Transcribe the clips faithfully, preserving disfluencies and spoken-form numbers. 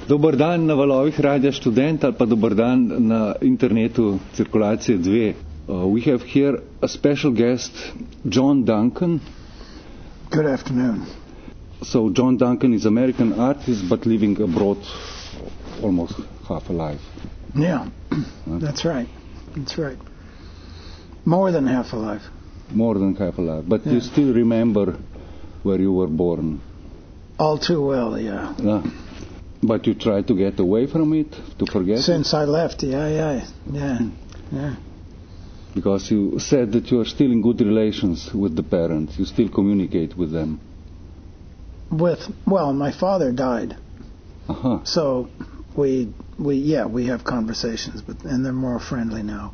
Dobar dan na valovih Radia Študent ali pa dobar dan na internetu Cirkulacije dva. Uh, we have here a special guest, John Duncan. Good afternoon. So John Duncan is American artist but living abroad almost half a life. Yeah, that's right. That's right. More than half alive. More than half a life. But Yeah. you still remember where you were born. All too well, yeah. Yeah. But you try to get away from it, to forget Since it? I left, yeah, yeah, yeah, yeah. Because you said that you are still in good relations with the parents. You still communicate with them. With, well, my father died, Uh-huh. so we, we, yeah, we have conversations, but and they're more friendly now.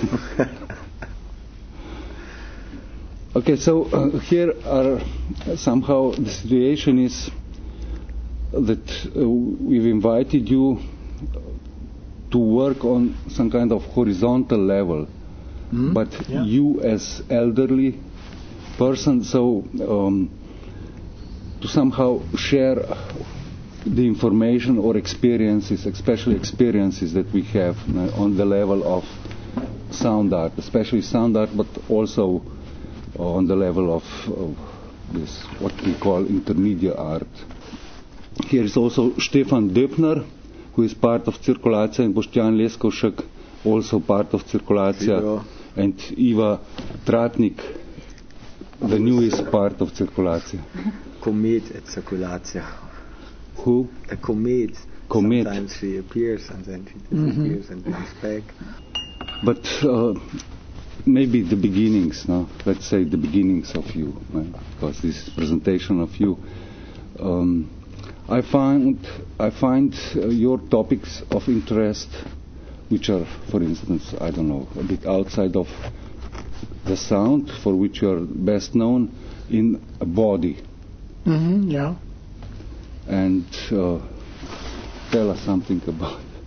Okay, so uh, here are somehow the situation is that uh, we've invited you to work on some kind of horizontal level, Mhm. but Yeah. you as elderly person, so um, to somehow share the information or experiences, especially experiences that we have uh, on the level of sound art, especially sound art, but also on the level of, of this, what we call intermediate art. Here is also Stefan Döpner, who is part of Cirkulacija, and Boštjan Leskovšek, also part of Cirkulacija, Hello. and Iva Tratnik, the newest part of Cirkulacija. Comet at Cirkulacija. Who? A comet. Comet. Sometimes she appears and then she disappears mm-hmm. and comes back. But uh, maybe the beginnings, no? Let's say the beginnings of you, no? Because this is presentation of you. Um, I find I find uh, your topics of interest, which are, for instance, I don't know, a bit outside of the sound, for which you are best known, in a body. Mm-hmm, yeah. And uh, tell us something about it.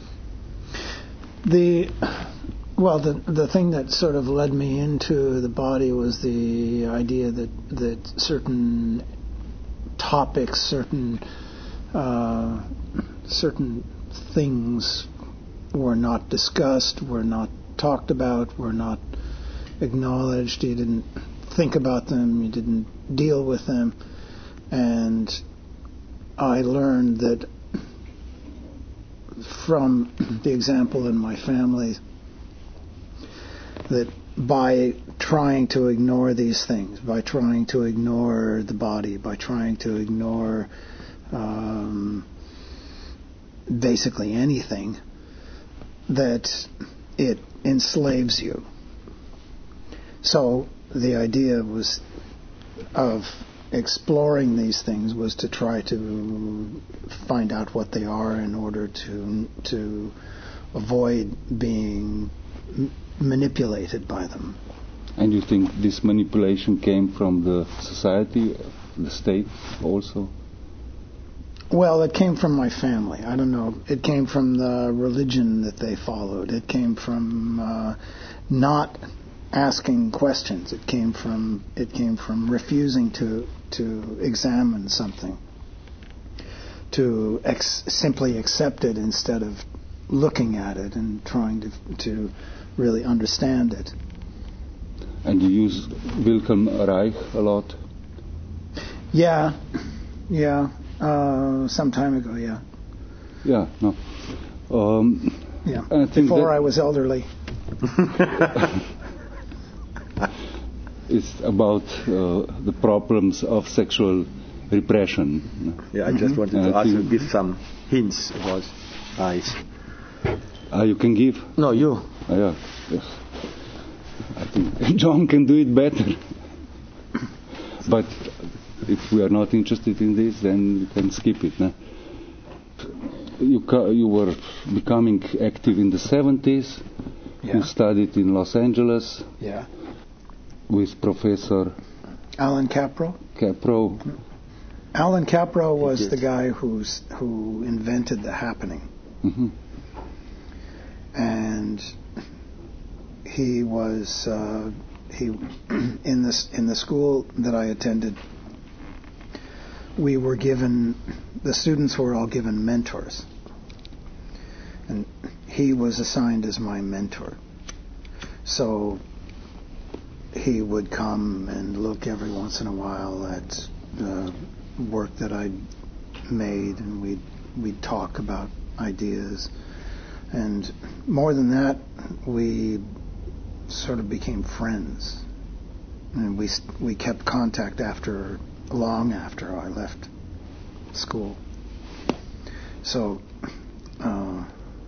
The, well, the the thing that sort of led me into the body was the idea that that certain topics, certain uh, certain things were not discussed, were not talked about, were not acknowledged. You didn't think about them, you didn't deal with them, and I learned that from the example in my family that by trying to ignore these things, by trying to ignore the body, by trying to ignore um, basically anything, that it enslaves you. So the idea was of exploring these things was to try to find out what they are in order to to avoid being m- manipulated by them. And you think this manipulation came from the society, the state also? Well, it came from my family. I don't know. It came from the religion that they followed. It came from uh, not asking questions. It came from it came from refusing to to examine something, to ex- simply accept it instead of looking at it and trying to to really understand it. And you use Wilhelm Reich a lot? Yeah, yeah. Uh, some time ago, yeah. Yeah, no. Um, Yeah. I think Before that I was elderly. it's about uh, the problems of sexual repression. Yeah, I just wanted And to I ask you, think- give some hints about eyes. Ah, you can give? No, you. Ah, yeah. Yes. I think John can do it better. But if we are not interested in this, then we can skip it. No? You, ca- you were becoming active in the seventies. Yeah. You studied in Los Angeles Yeah. with Professor Alan Capro. Capro. Alan Capro was did. the guy who's who invented the happening, Mm-hmm. and he was uh, he in this in the school that I attended. we were given, the students were all given mentors. And he was assigned as my mentor. So he would come and look every once in a while at the work that I'd made, and we'd, we'd talk about ideas. And more than that, we sort of became friends. And we we kept contact after, long after I left school. So uh,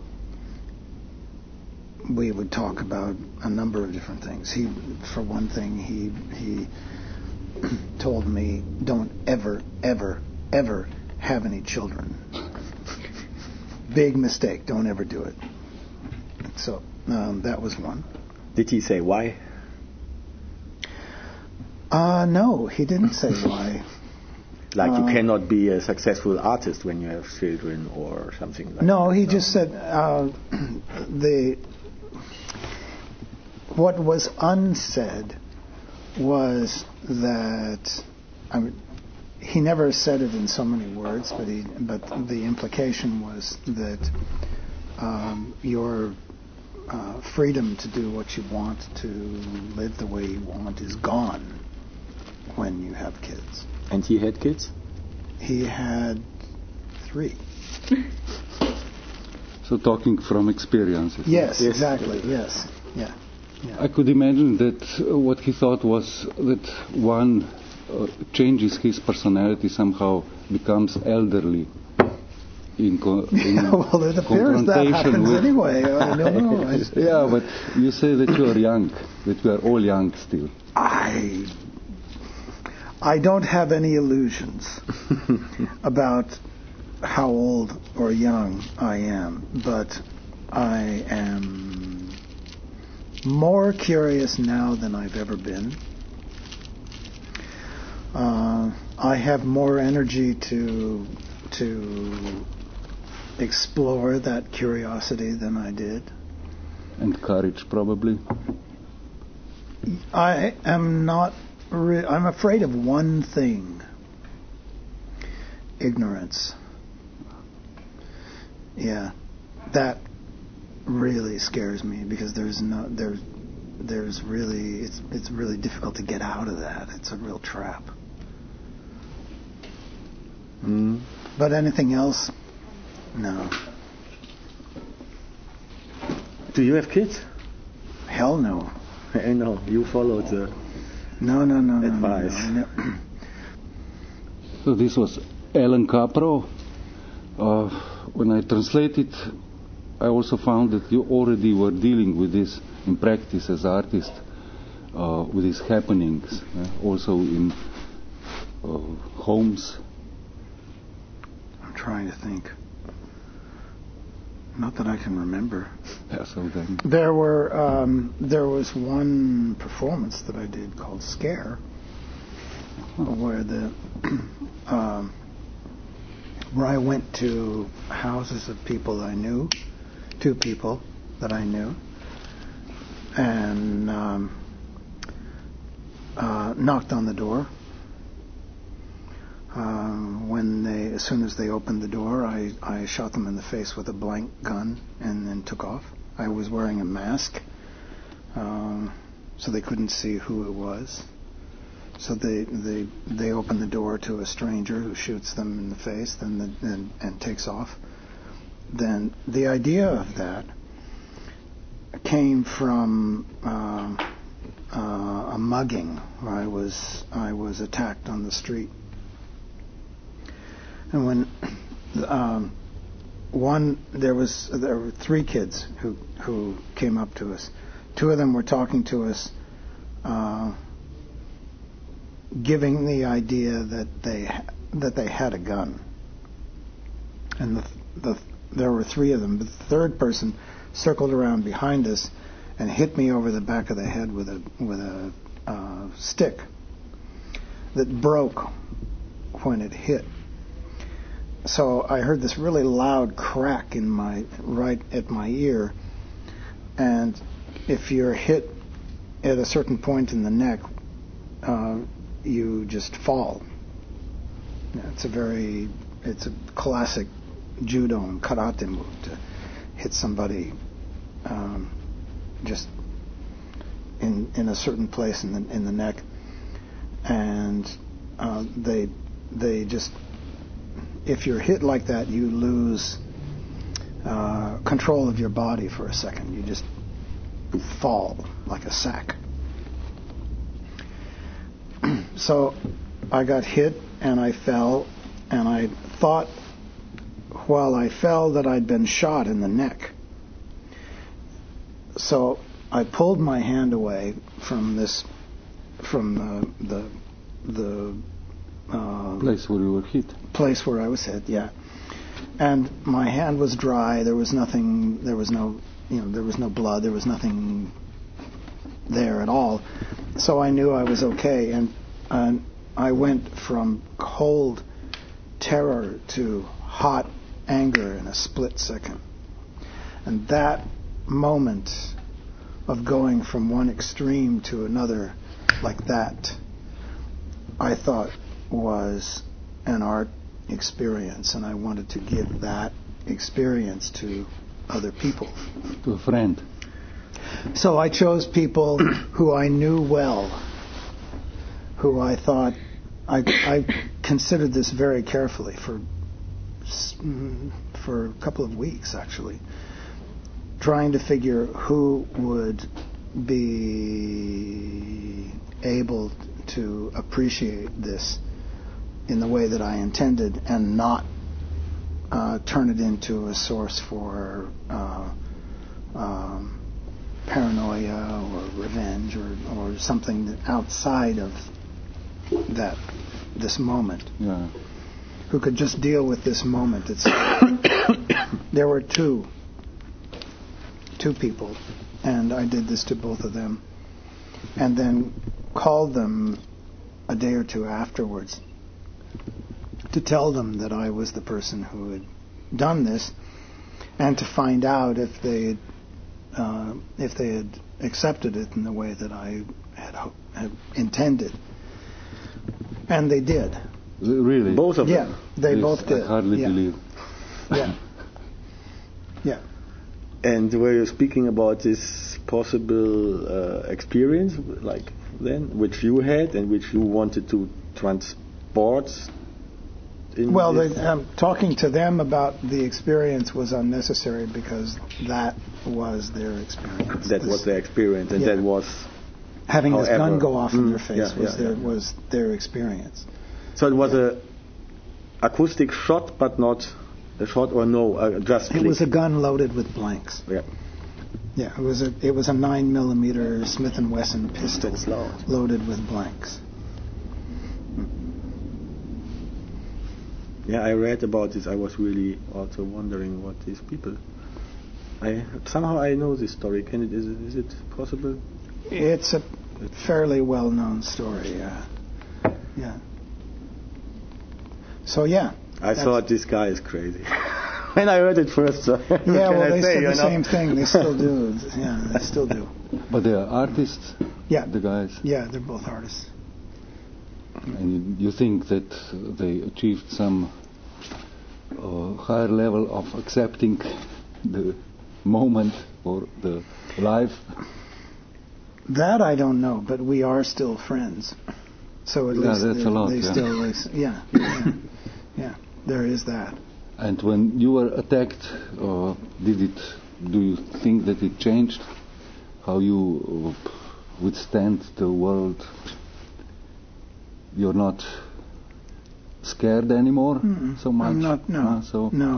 we would talk about a number of different things. He, for one thing, he he told me, don't ever, ever, ever have any children. Big mistake. Don't ever do it. So um, that was one. Did he say why? Uh, no, he didn't say why. Like uh, you cannot be a successful artist when you have children or something like no, that. he no, he just said uh, the what was unsaid was that I mean, he never said it in so many words, but he but the implication was that um, your uh, freedom to do what you want, to live the way you want, is gone when you have kids. And he had kids? He had three. So talking from experiences. Yes, yes. Exactly. Yes. Yeah. yeah. I could imagine that uh, what he thought was that one uh, changes his personality, somehow becomes elderly. In, co- in yeah, well, it appears that happens with anyway. I don't know. I just, yeah, but you say that you are young, that you are all young still. I I don't have any illusions about how old or young I am, but I am more curious now than I've ever been. Uh, I have more energy to to explore that curiosity than I did. And courage, probably. I am not. Re- I'm afraid of one thing: ignorance. Yeah, that really scares me because there's no there's there's really it's it's really difficult to get out of that. It's a real trap. Mm. But anything else? No. Do you have kids? Hell no. I know. You followed the no, no, no, advice. No, no, no. So this was Alan Capro. Uh, when I translated, I also found that you already were dealing with this in practice as artist, uh, with these happenings, uh, also in uh, homes. I'm trying to think. Not that I can remember. Yeah, so then. There were um, there was one performance that I did called Scare, where the um, where I went to houses of people I knew, two people that I knew, and um, uh, knocked on the door. Um, when they, as soon as they opened the door, I, I shot them in the face with a blank gun and then took off. I was wearing a mask, um, so they couldn't see who it was. So they they they open the door to a stranger who shoots them in the face, then the, and and takes off. Then the idea of that came from uh, uh, a mugging where I was I was attacked on the street. And when um, one, there was there were three kids who who came up to us. Two of them were talking to us, uh, giving the idea that they that they had a gun. And the, the there were three of them. But the third person circled around behind us and hit me over the back of the head with a with a uh, stick that broke when it hit. So I heard this really loud crack in my right at my ear, and if you're hit at a certain point in the neck, uh, you just fall. Yeah, it's a very, it's a classic judo and karate move to hit somebody um, just in in a certain place in the in the neck, and uh, they they just, if you're hit like that, you lose uh, control of your body for a second. You just fall like a sack. So I got hit and I fell, and I thought while I fell that I'd been shot in the neck. So I pulled my hand away from this, from the the, the uh, place where you were hit. Place where I was hit, yeah. And my hand was dry. There was nothing. There was no, you know, there was no blood. There was nothing there at all. So I knew I was okay. And and I went from cold terror to hot anger in a split second. And that moment of going from one extreme to another like that, I thought was an art experience, and I wanted to give that experience to other people. To a friend. So I chose people who I knew well, who I thought, I, I considered this very carefully for for a couple of weeks, actually, trying to figure who would be able to appreciate this in the way that I intended and not uh, turn it into a source for uh, um, paranoia or revenge or, or something that outside of that, this moment. Yeah. Who could just deal with this moment. It's there were two, two people, and I did this to both of them, and then called them a day or two afterwards to tell them that I was the person who had done this, and to find out if they uh, if they had accepted it in the way that I had, ho- had intended, and they did. Really? Both of yeah, them? Yeah, they Yes, both did. I hardly yeah. believe. Yeah. Yeah. And were you speaking about this possible uh, experience, like then, which you had and which you wanted to transport? In well, this? they, um, talking to them about the experience was unnecessary because that was their experience. That this, was their experience, and yeah. that was having however, this gun go off mm, in their face yeah, was yeah, their yeah. was their experience. So it was yeah. a acoustic shot, but not a shot or no, uh, just. It click. was a gun loaded with blanks. Yeah. Yeah, it was a it was a nine millimeter Smith and Wesson pistol That's loud. loaded with blanks. Yeah, I read about this. I was really also wondering what these people. I somehow I know this story. Can it is it, is it possible? It's a fairly well known story. Yeah. Yeah. So yeah. I thought this guy is crazy. When I heard it first, so yeah, well, I they say, said the know? same thing. They still do. Yeah, they still do. But they are artists, Yeah. the guys. Yeah, they're both artists. And you think that they achieved some uh, higher level of accepting the moment or the life? That I don't know, but we are still friends. So at yeah, least that's they, a lot, they yeah. still, ex- yeah, yeah, yeah, there is that. And when you were attacked, uh, did it? Do you think that it changed how you uh, withstand the world? You're not scared anymore Mm-mm. so much. I'm not. No. Uh, so No.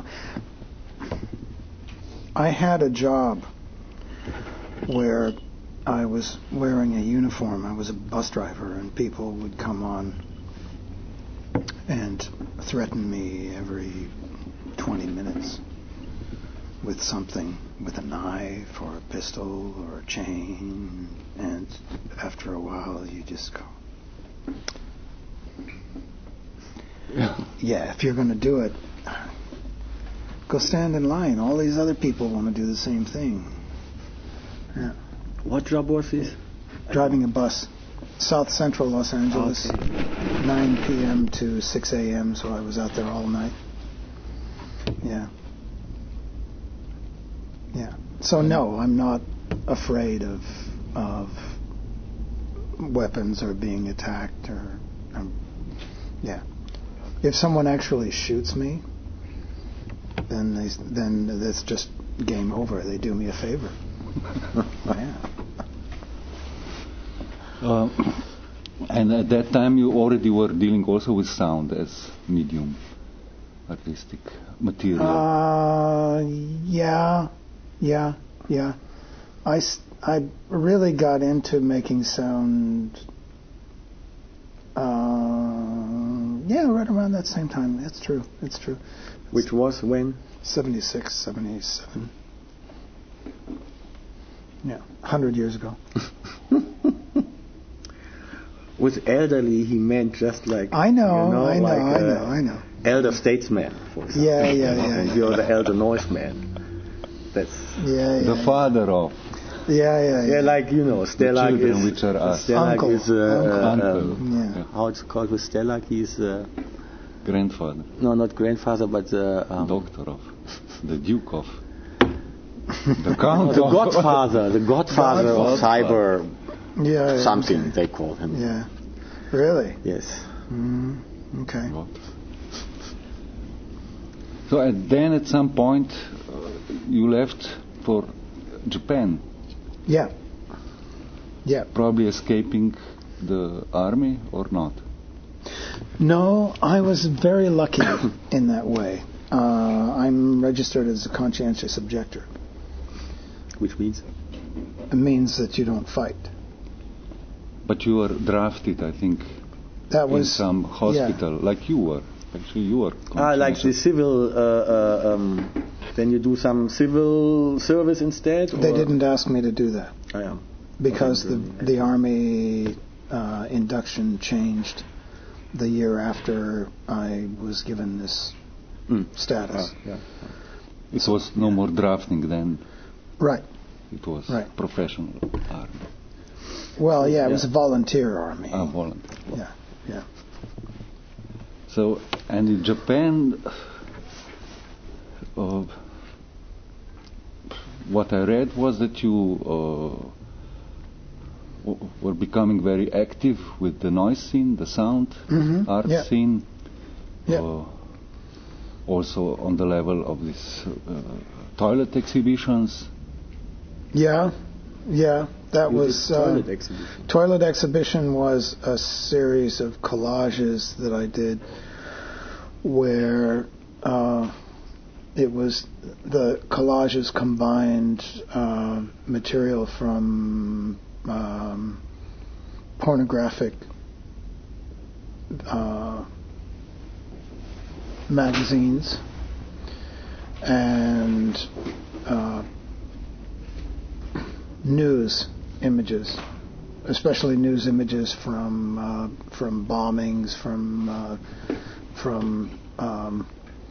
I had a job where I was wearing a uniform. I was a bus driver, and people would come on and threaten me every twenty minutes with something, with a knife or a pistol or a chain. And after a while, you just go, yeah. yeah, if you're going to do it, go stand in line. All these other people want to do the same thing. Yeah. What job was this? Driving a bus. South Central Los Angeles. Okay. nine p.m. to six a.m., so I was out there all night. Yeah. Yeah. So no, I'm not afraid of of weapons or being attacked or um, yeah. If someone actually shoots me, then they then that's just game over. They do me a favor. Yeah. Uh, and at that time you already were dealing also with sound as medium, artistic material. Uh, yeah, yeah, yeah. I, I really got into making sound, uh, yeah, right around that same time. That's true, it's true. Which was when? seventy-six, seventy-seven. Yeah, one hundred years ago. With elderly, he meant just like I know, you know, I know, like I know, I know. Elder statesman, for example. Yeah, yeah, yeah. And yeah, you're yeah. the elder noise man. That's yeah, yeah, the yeah. father of Yeah, yeah, yeah. yeah, like you know, Stellag children is which are us. Stellag Uncle. is uh, Uncle. um, Yeah. how it's called with Stellag. He's uh, grandfather, no, not grandfather, but uh, um, doctor of, the duke of, the count the of, godfather, the godfather of cyber Yeah, yeah, something okay. they call him. Yeah. Really? Yes. Mm, okay. God. So and then at some point uh, you left for Japan, Yeah. Yeah. probably escaping the army or not? No, I was very lucky in that way. Uh, I'm registered as a conscientious objector. Which means? It means that you don't fight. But you were drafted, I think, That was in some hospital, yeah. like you were. Actually, you were. Ah, like the civil. Uh, uh, um, then you do some civil service instead. They or? didn't ask me to do that I am. because the Okay. the army uh, induction changed the year after I was given this Mm. status. Ah, yeah. It was no more drafting then. Right. It was Right. professional army. Well, yeah, it was Yeah. a volunteer army. Ah, volunteer. Yeah. Yeah. So, and in Japan, uh, what I read was that you uh, w- were becoming very active with the noise scene, the sound Mhm. art Yeah. scene. Yeah. Uh, also on the level of these uh, toilet exhibitions. Yeah. Yeah. That You was did uh, toilet exhibition. Toilet Exhibition was a series of collages that I did where uh, it was the collages combined uh, material from um, pornographic uh, magazines and uh, news images, especially news images from uh, from bombings, from uh, from um,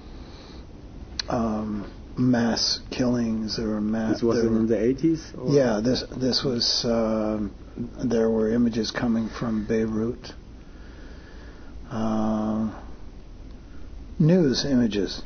um, mass killings or mass. This was in the eighties? Yeah, this this was. Uh, there were images coming from Beirut. Uh, news images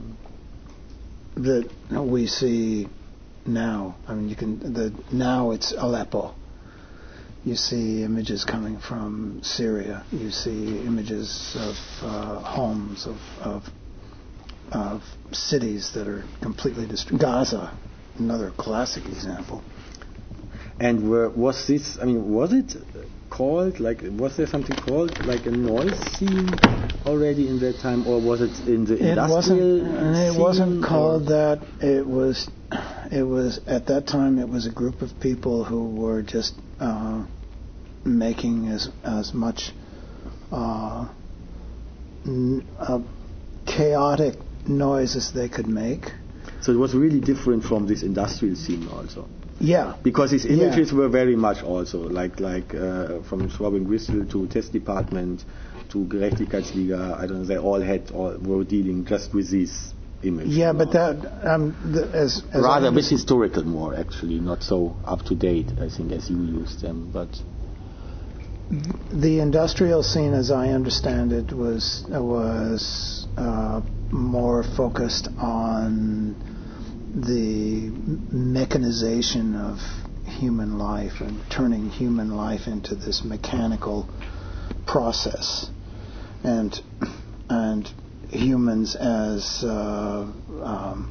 that we see now. I mean, you can. The now it's Aleppo. You see images coming from Syria. You see images of uh, homes, of, of of cities that are completely destroyed. Gaza, another classic example. And were, was this, I mean, was it called, like, was there something called, like a noise scene already in that time, or was it in the It industrial wasn't. It scene, wasn't called or? that. It was. It was at that time. It was a group of people who were just uh, making as as much uh, n- uh, chaotic noise as they could make. So it was really different from this industrial scene also. Yeah. Because his images Yeah. were very much also, like like uh, from Robin Gristle to Test Department to Gerechtigkeitsliga, I don't know, they all had, all were dealing just with these images. Yeah, you but know. that um, the, as, as Rather I a bit historical more, actually, not so up to date, I think, as you used them, but... The industrial scene, as I understand it, was was uh, more focused on the mechanization of human life and turning human life into this mechanical process, and and humans as uh, um,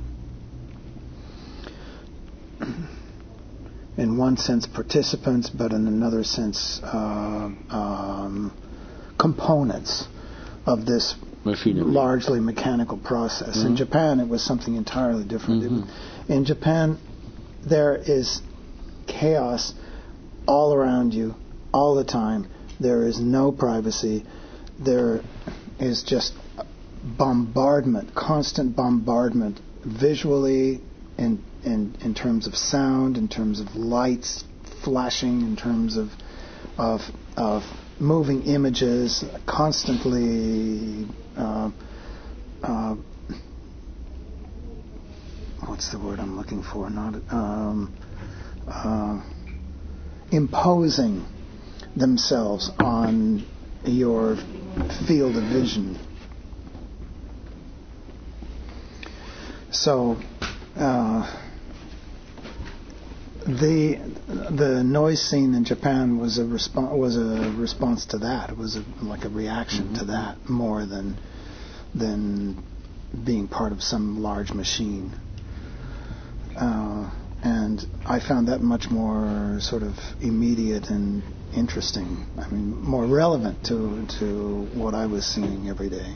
in one sense participants, but in another sense uh, um, components of this machinery, largely mechanical process. Mm-hmm. In Japan, it was something entirely different. Mm-hmm. It, in Japan, there is chaos all around you, all the time. There is no privacy. There is just bombardment, constant bombardment, visually, in, in in terms of sound, in terms of lights flashing, in terms of of of moving images, constantly. Uh, uh, what's the word I'm looking for? Not um, uh, imposing themselves on your field of vision. So uh, the the noise scene in Japan was a response was a response to that. It was a, like a reaction mm-hmm. to that more than than being part of some large machine. Uh, and I found that much more sort of immediate and interesting. I mean, more relevant to to what I was seeing every day.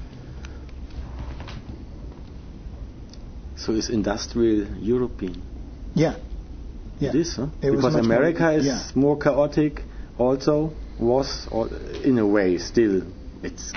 So is industrial European? Yeah. yeah. It is, huh? It because America more, is yeah. more chaotic also, was, or in a way, still, it's...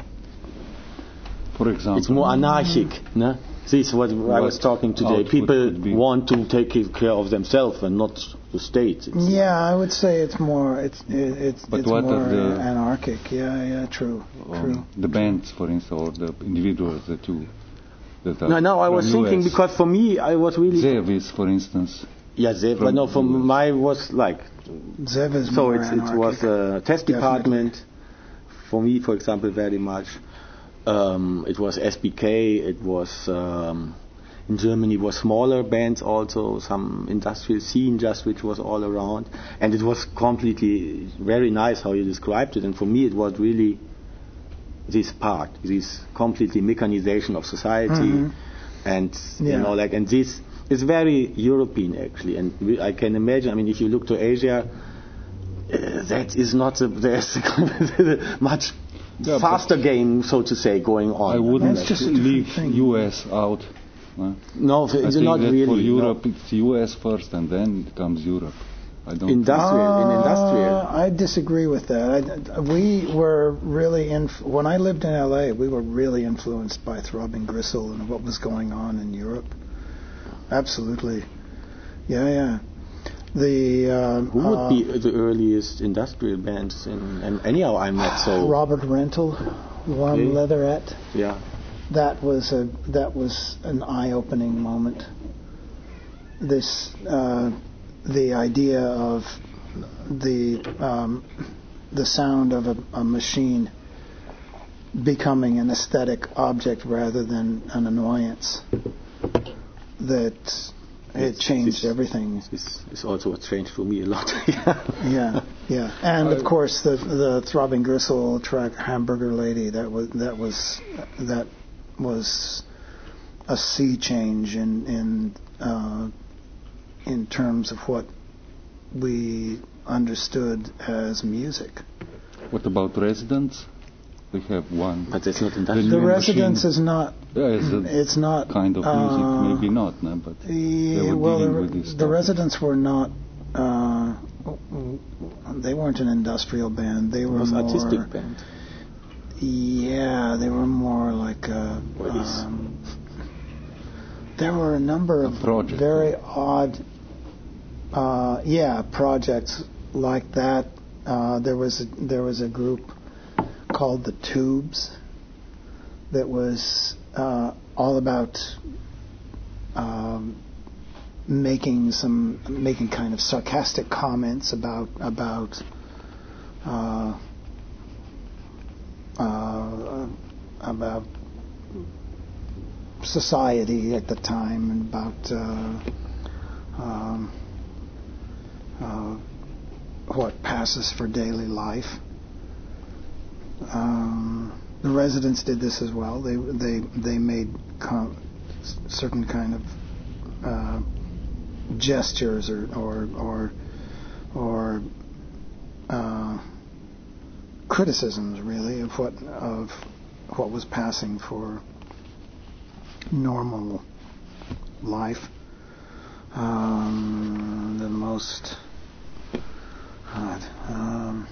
For example... It's more anarchic, mm-hmm. no? This is what, what I was talking today. People want to take care of themselves and not the state. It's yeah, I would say it's more it's it, it's, but it's what more are the, anarchic. Yeah, yeah, true, um, true. The bands, for instance, or the individuals that you that are no, no. I was thinking U S. because for me, I was really Zevis, for instance. Yeah, Zev. But no, for my was like Zev is so more it's, anarchic. it was a test Definitely. department for me, for example, very much. Um, it was S B K. It was. Um, In Germany was smaller bands also, some industrial scene just which was all around. And it was completely very nice how you described it. And for me it was really this part, this completely mechanization of society. Mm-hmm. And, yeah. you know, like, and this is very European actually. And we, I can imagine, I mean, if you look to Asia, uh, that is not, a, there's a much yeah, faster game, so to say, going on. I wouldn't That's just leave thing. U S out. Uh, no, I it's think not that really. For Europe, no. it's U S first, and then it comes Europe. I don't. Industrial, uh, in industrial. I disagree with that. I, we were really in. When I lived in L A, we were really influenced by Throbbing Gristle and what was going on in Europe. Absolutely. Yeah, yeah. The um, who would uh, be the earliest industrial bands in? And anyhow, I'm not so. Robert Rental, Warm okay. Leatherette. Yeah. That was a that was an eye-opening moment. This uh, the idea of the um, the sound of a, a machine becoming an aesthetic object rather than an annoyance. That it changed this, everything. This is also what changed for me a lot. yeah, yeah, and of course the the Throbbing Gristle track Hamburger Lady. That was that was that. was a sea change in in uh, in terms of what we understood as music. What about Residents? They have one. But it's not industrial. The Residents is not. Yeah, it's, it's not kind of music, uh, maybe not, no, but yeah, they were well, dealing the, with this the stuff. Residents were not. Uh, they weren't an industrial band. They were it was more artistic band. Yeah, they were more like a, um, there were a number of project, very right? odd uh, yeah projects like that. Uh, there was a, there was a group called the Tubes that was uh, all about um, making some making kind of sarcastic comments about about uh, uh, about society at the time and about uh, um, uh, what passes for daily life. Um, the residents did this as well. They they they made com- certain kind of uh, gestures or or or, or uh, criticisms, really, of what of what was passing for normal life. Um, the most uh, um,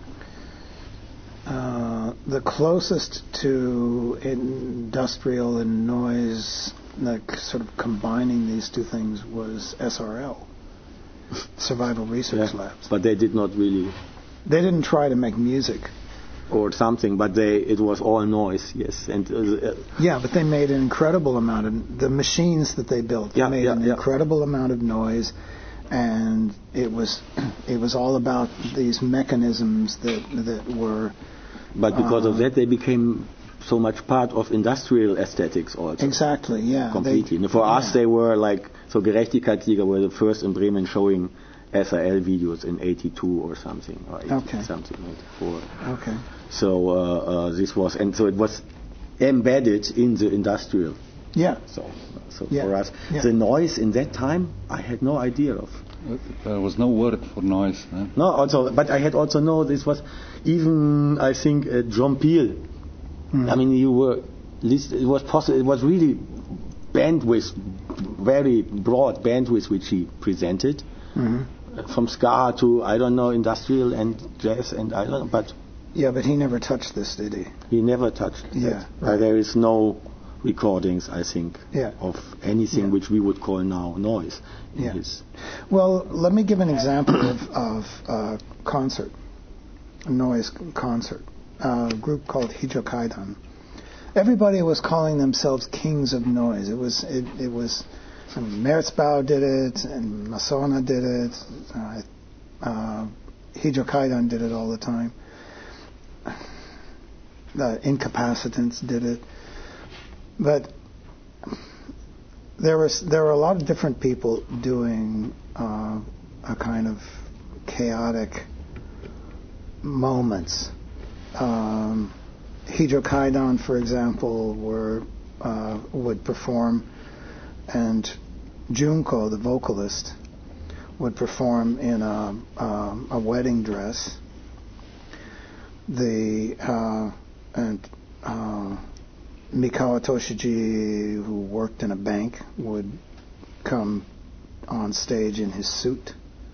uh, the closest to industrial and noise, like sort of combining these two things, was S R L, Survival Research yeah, Labs. But they did not really. They didn't try to make music or something, but they it was all noise, yes. And uh, yeah, but they made an incredible amount of the machines that they built. Yeah, made yeah, an yeah. incredible amount of noise, and it was it was all about these mechanisms that that were. But because uh, of that, they became so much part of industrial aesthetics also. Exactly, yeah. Completely. They, For us, yeah. they were like so. Gerechtigkeitssieger were the first in Bremen showing S R L videos in eighty-two or something, or eighty, Okay. something, eighty-four. Okay. So uh, uh, this was, and so it was embedded in the industrial. Yeah. So, so Yeah. for us, Yeah. the noise in that time, I had no idea of. There was no word for noise. Huh? No, also, but I had also know this was even I think uh, John Peel. Mm. I mean, you were it was possible. It was really bandwidth, very broad bandwidth which he presented. Mm-hmm. From ska to, I don't know, industrial and jazz and I don't know, but... Yeah, but he never touched this, did he? He never touched Yeah, that. right. Uh, there is no recordings, I think, yeah. of anything yeah. which we would call now noise in yeah. his... Well, let me give an example of, of uh, concert, a noise concert, a group called Hijo Kaidan. Everybody was calling themselves kings of noise. It was... It, it was I mean, Merzbau did it, and Masona did it. Uh, uh, Hijo Kaidan did it all the time. The Incapacitants did it. But there was there were a lot of different people doing uh, a kind of chaotic moments. Um, Hijo Kaidan, for example, were uh, would perform. And Junko, the vocalist, would perform in a, um, a wedding dress. The uh, and uh, Mikawa Toshiji, who worked in a bank, would come on stage in his suit.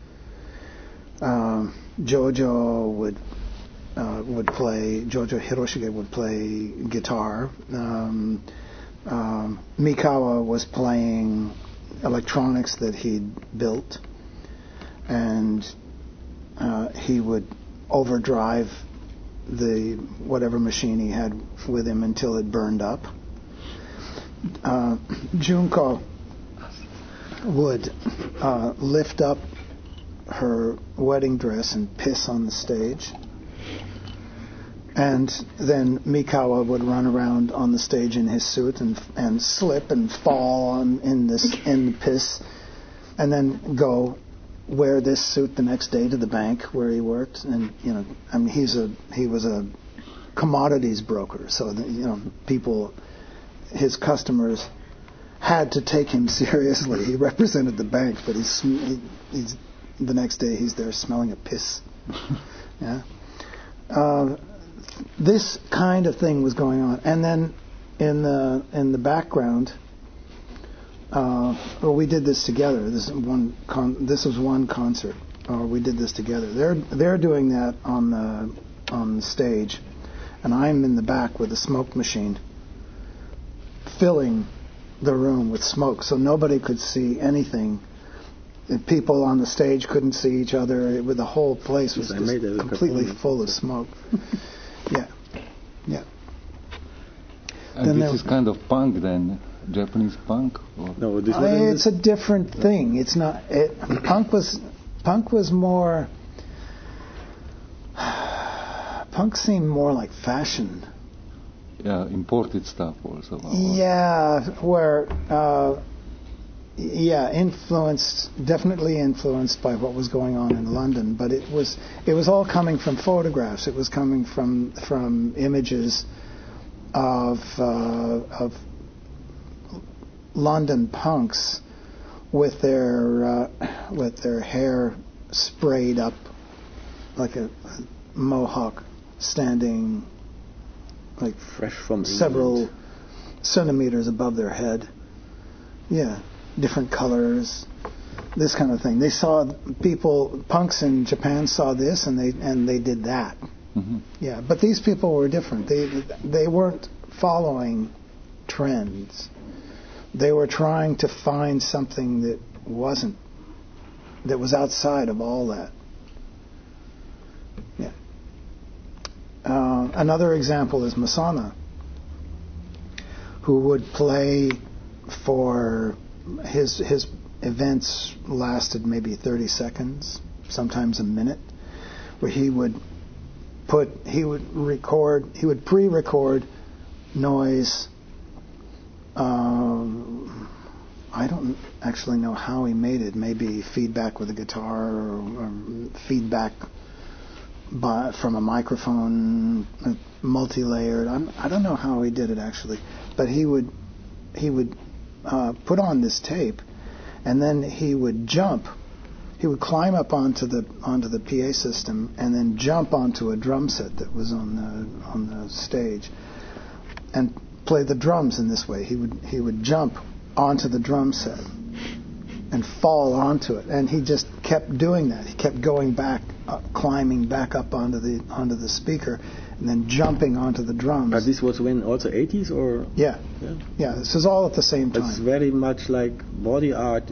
Um, Jojo would uh, would play. Jojo Hiroshige would play guitar. Um, Um, Mikawa was playing electronics that he'd built, and uh, he would overdrive the whatever machine he had with him until it burned up. Uh, Junko would uh, lift up her wedding dress and piss on the stage. And then Mikawa would run around on the stage in his suit and and slip and fall on in this in the piss, and then go wear this suit the next day to the bank where he worked. And you know, I mean, he's a he was a commodities broker, so that, you know, people, his customers, had to take him seriously. He represented the bank, but he's he, he's the next day he's there smelling a piss. Yeah. Uh, This kind of thing was going on, and then in the in the background, uh, well, we did this together. This one con- this was one concert, or we did this together. They're they're doing that on the on the stage, and I'm in the back with a smoke machine, filling the room with smoke, so nobody could see anything. The people on the stage couldn't see each other. It, with the whole place was just completely full of smoke. Yeah, yeah. And Then this is kind of punk then, Japanese punk? Or? No, this I, was it's a different thing. It's not. It, punk was punk was more. punk seemed more like fashion. Yeah, imported stuff also. Yeah, where, uh, yeah, influenced, definitely influenced by what was going on in London, but it was it was all coming from photographs. It was coming from from images of uh, of London punks with their uh, with their hair sprayed up like a, a mohawk, standing like fresh from several England. centimeters above their head. Yeah, different colors, this kind of thing. They saw people, punks in Japan saw this, and they and they did that. Mm-hmm. Yeah, but these people were different. They they weren't following trends. They were trying to find something that wasn't, that was outside of all that. Yeah. Uh, another example is Masana, who would play for his his events lasted maybe thirty seconds, sometimes a minute, where he would put he would record he would pre-record noise. Um, I don't actually know how he made it. Maybe feedback with a guitar, or, or feedback by, from a microphone, multi-layered. I'm, I don't know how he did it actually, but he would he would uh, put on this tape, and then he would jump. He would climb up onto the onto the P A system, and then jump onto a drum set that was on the on the stage, and play the drums in this way. He would he would jump onto the drum set and fall onto it, and he just kept doing that. He kept going back, uh, climbing back up onto the onto the speaker, and then jumping onto the drums. But this was when also eighties or yeah, yeah, yeah. This is all at the same time. It's very much like body art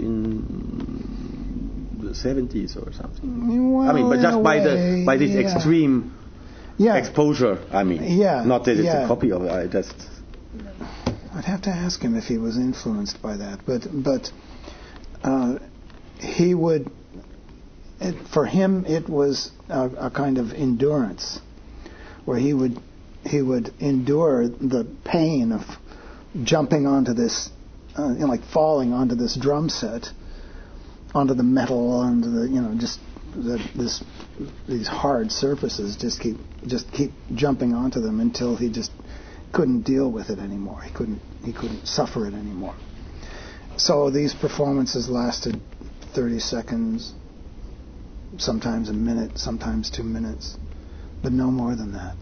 in the seventies or something. Well, I mean, but just by way, the by this yeah. extreme yeah. exposure. I mean, yeah, not that it's yeah. a copy of it. I just. I'd have to ask him if he was influenced by that, but but uh, he would. It, for him, it was a, a kind of endurance, where he would he would endure the pain of jumping onto this, uh, you know, like falling onto this drum set, onto the metal, onto the you know just the, this these hard surfaces. Just keep just keep jumping onto them until he just couldn't deal with it anymore. He couldn't he couldn't suffer it anymore. So these performances lasted thirty seconds, sometimes a minute, sometimes two minutes, but no more than that.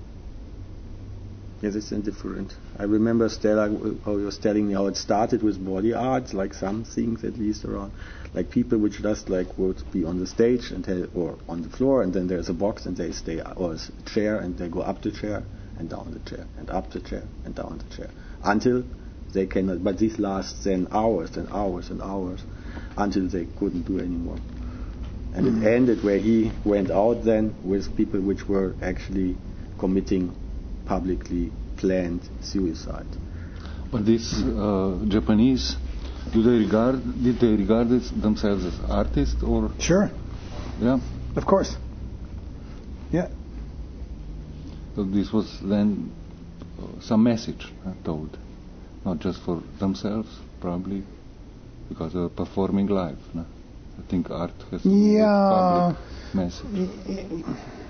Yes, it's indifferent. I remember Stella, how you was telling me how it started with body art, like some things at least around, like people which just like would be on the stage and tell, or on the floor, and then there's a box and they stay, or a chair, and they go up the chair and down the chair and up the chair and down the chair until they cannot. But this lasts then hours and hours and hours until they couldn't do anymore. And mm-hmm. it ended where he went out then with people which were actually committing publicly planned suicide. But these uh, Japanese, do they regard did they regard themselves as artists or? Sure. Yeah. Of course. Yeah. So this was then uh, some message uh, told, not just for themselves, probably, because they were performing live. No? I think art has to yeah, do with public message. It,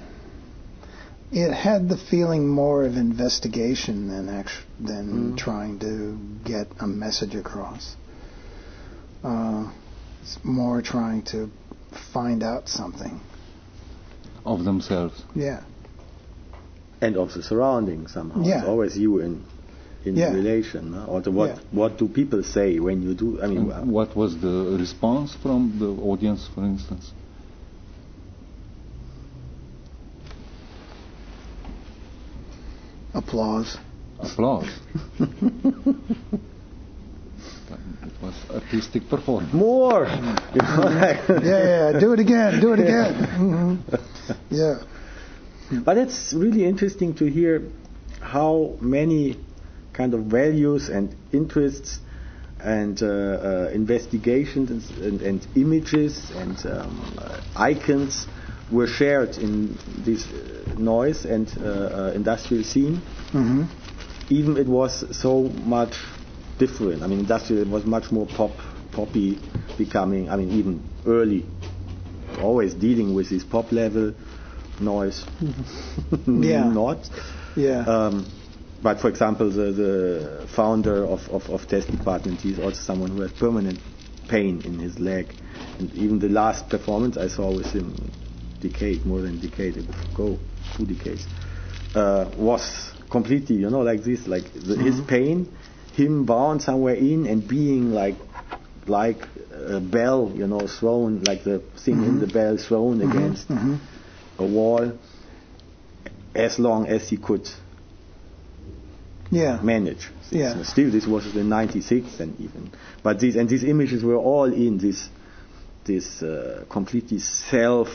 it had the feeling more of investigation than actu- than mm. trying to get a message across. Uh, it's more trying to find out something of themselves. Yeah. And of the surroundings somehow. Yeah. It's always you in in yeah. relation. No? Or to what yeah. what do people say when you do? I mean, and what was the response from the audience, for instance? Applause. Applause. It was artistic performance. More. yeah, yeah. Do it again. Do it again. Mm-hmm. Yeah. But it's really interesting to hear how many kind of values and interests and uh, uh, investigations and, and, and images and um, uh, icons were shared in this uh, noise and uh, uh, industrial scene, Mm-hmm. even it was so much different. I mean, industrial was much more pop, poppy, becoming. I mean, even early, always dealing with this pop level noise. Yeah. Not. Yeah. Um, but for example, the, the founder of, of, of Test Department, he's also someone who has permanent pain in his leg. And even the last performance I saw with him, decade, more than a decade ago, two decades, uh, was completely, you know, like this, like the, Mm-hmm. his pain, him bound somewhere in and being like, like a bell, you know, thrown, like the thing Mm-hmm. in the bell thrown Mm-hmm. against Mm-hmm. a wall, as long as he could Yeah. manage. Yeah. Still, this was in ninety-six and even, but these and these images were all in this, this uh, completely self.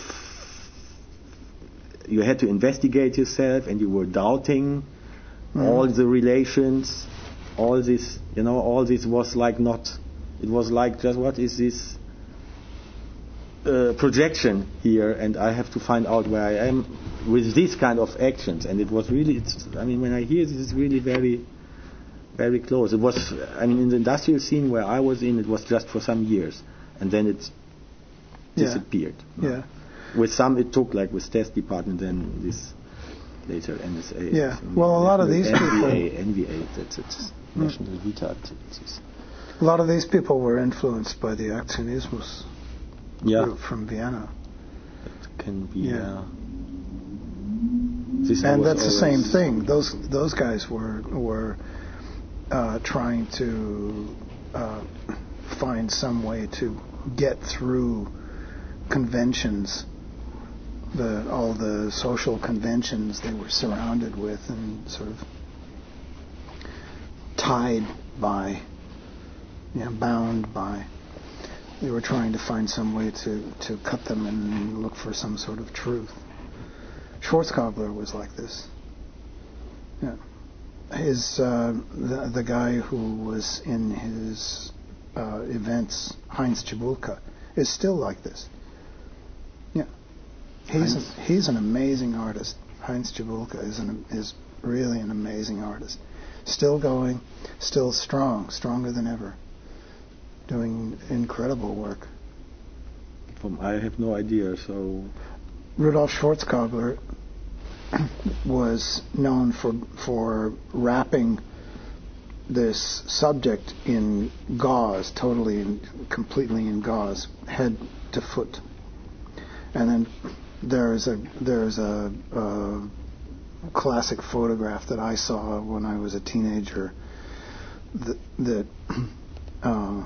You had to investigate yourself, and you were doubting Mm-hmm. all the relations, all this, you know, all this was like not. It was like just what is this uh, projection here, and I have to find out where I am with these kind of actions. And it was really, it's, I mean, when I hear this, it's really very, very close. It was, I mean, in the industrial scene where I was in, it was just for some years, and then it Yeah. disappeared. Yeah. With some, it took, like with Test Department, then this later N S A. Yeah. Well, a lot of these N V A, people- N V A, that's it. National Vita Activities. A lot of these people were influenced by the Aktionismus Yeah, group from Vienna. it can be. Yeah. Uh, this And was that's the same always- thing. Those those guys were were uh, trying to uh, find some way to get through conventions, the all the social conventions they were surrounded with and sort of tied by, you know, bound by. They were trying to find some way to, to cut them and look for some sort of truth. Schwarzkogler was like this. Yeah. His uh, the, the guy who was in his uh, events, Heinz Cebulka, is still like this. Yeah. He's Heinz? a, he's an amazing artist. Heinz Cebulka is an is really an amazing artist. Still going, still strong, stronger than ever. Doing incredible work. From, I have no idea. So Rudolf Schwarzkogler was known for for wrapping this subject in gauze, totally and completely in gauze, head to foot. And then there's a there's a, a classic photograph that I saw when I was a teenager that, that uh,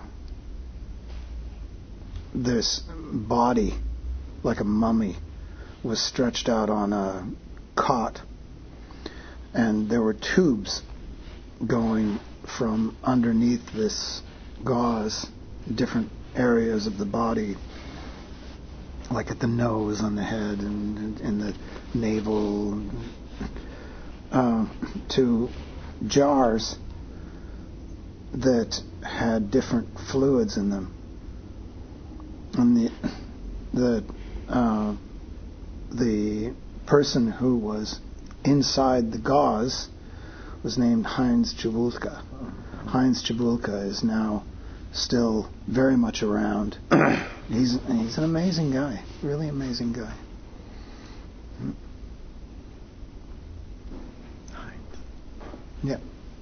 this body, like a mummy, was stretched out on a cot, and there were tubes going from underneath this gauze, different areas of the body, like at the nose, on the head, and in the navel, uh, to jars that had different fluids in them. And the the uh, the person who was inside the gauze was named Heinz Cebulka. Heinz Cebulka is now still very much around. he's he's an amazing guy, really amazing guy. Yeah.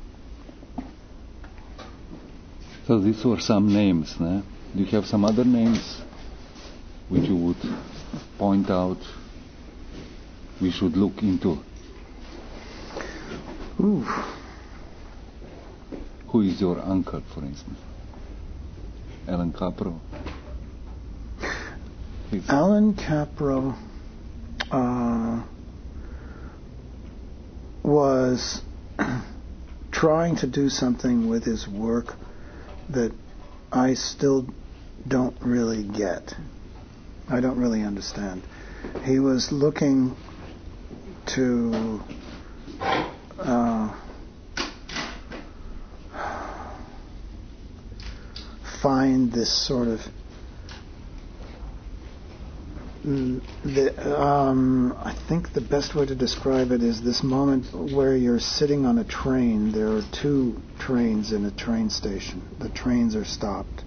So these were some names, né? Do you have some other names which you would point out we should look into? Ooh. Who is your uncle, for instance? Alan Capro? He's Alan Capro uh, was trying to do something with his work that I still don't really get. I don't really understand. He was looking to uh, find this sort of mm, the, um, I think the best way to describe it is this moment where you're sitting on a train. There are two trains in a train station. The trains are stopped.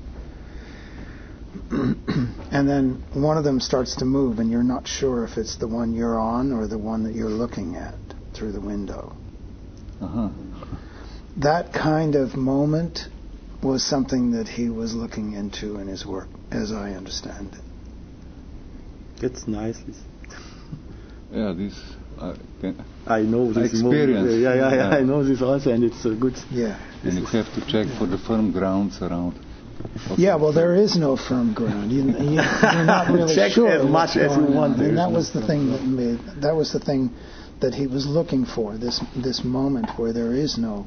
And then one of them starts to move, and you're not sure if it's the one you're on or the one that you're looking at through the window. Uh-huh. That kind of moment was something that he was looking into in his work, as I understand it. That's nice. Yeah, this uh, can, I know this experience. Moment. Yeah, yeah, yeah, Yeah. I know this also, and it's a good. Yeah. and you have to check for the firm grounds around. Okay. Yeah, well, there is no firm ground. You, you, you're not really Check sure as much what's as you going want. on. And that was the thing that made. That was the thing that he was looking for. This this moment where there is no.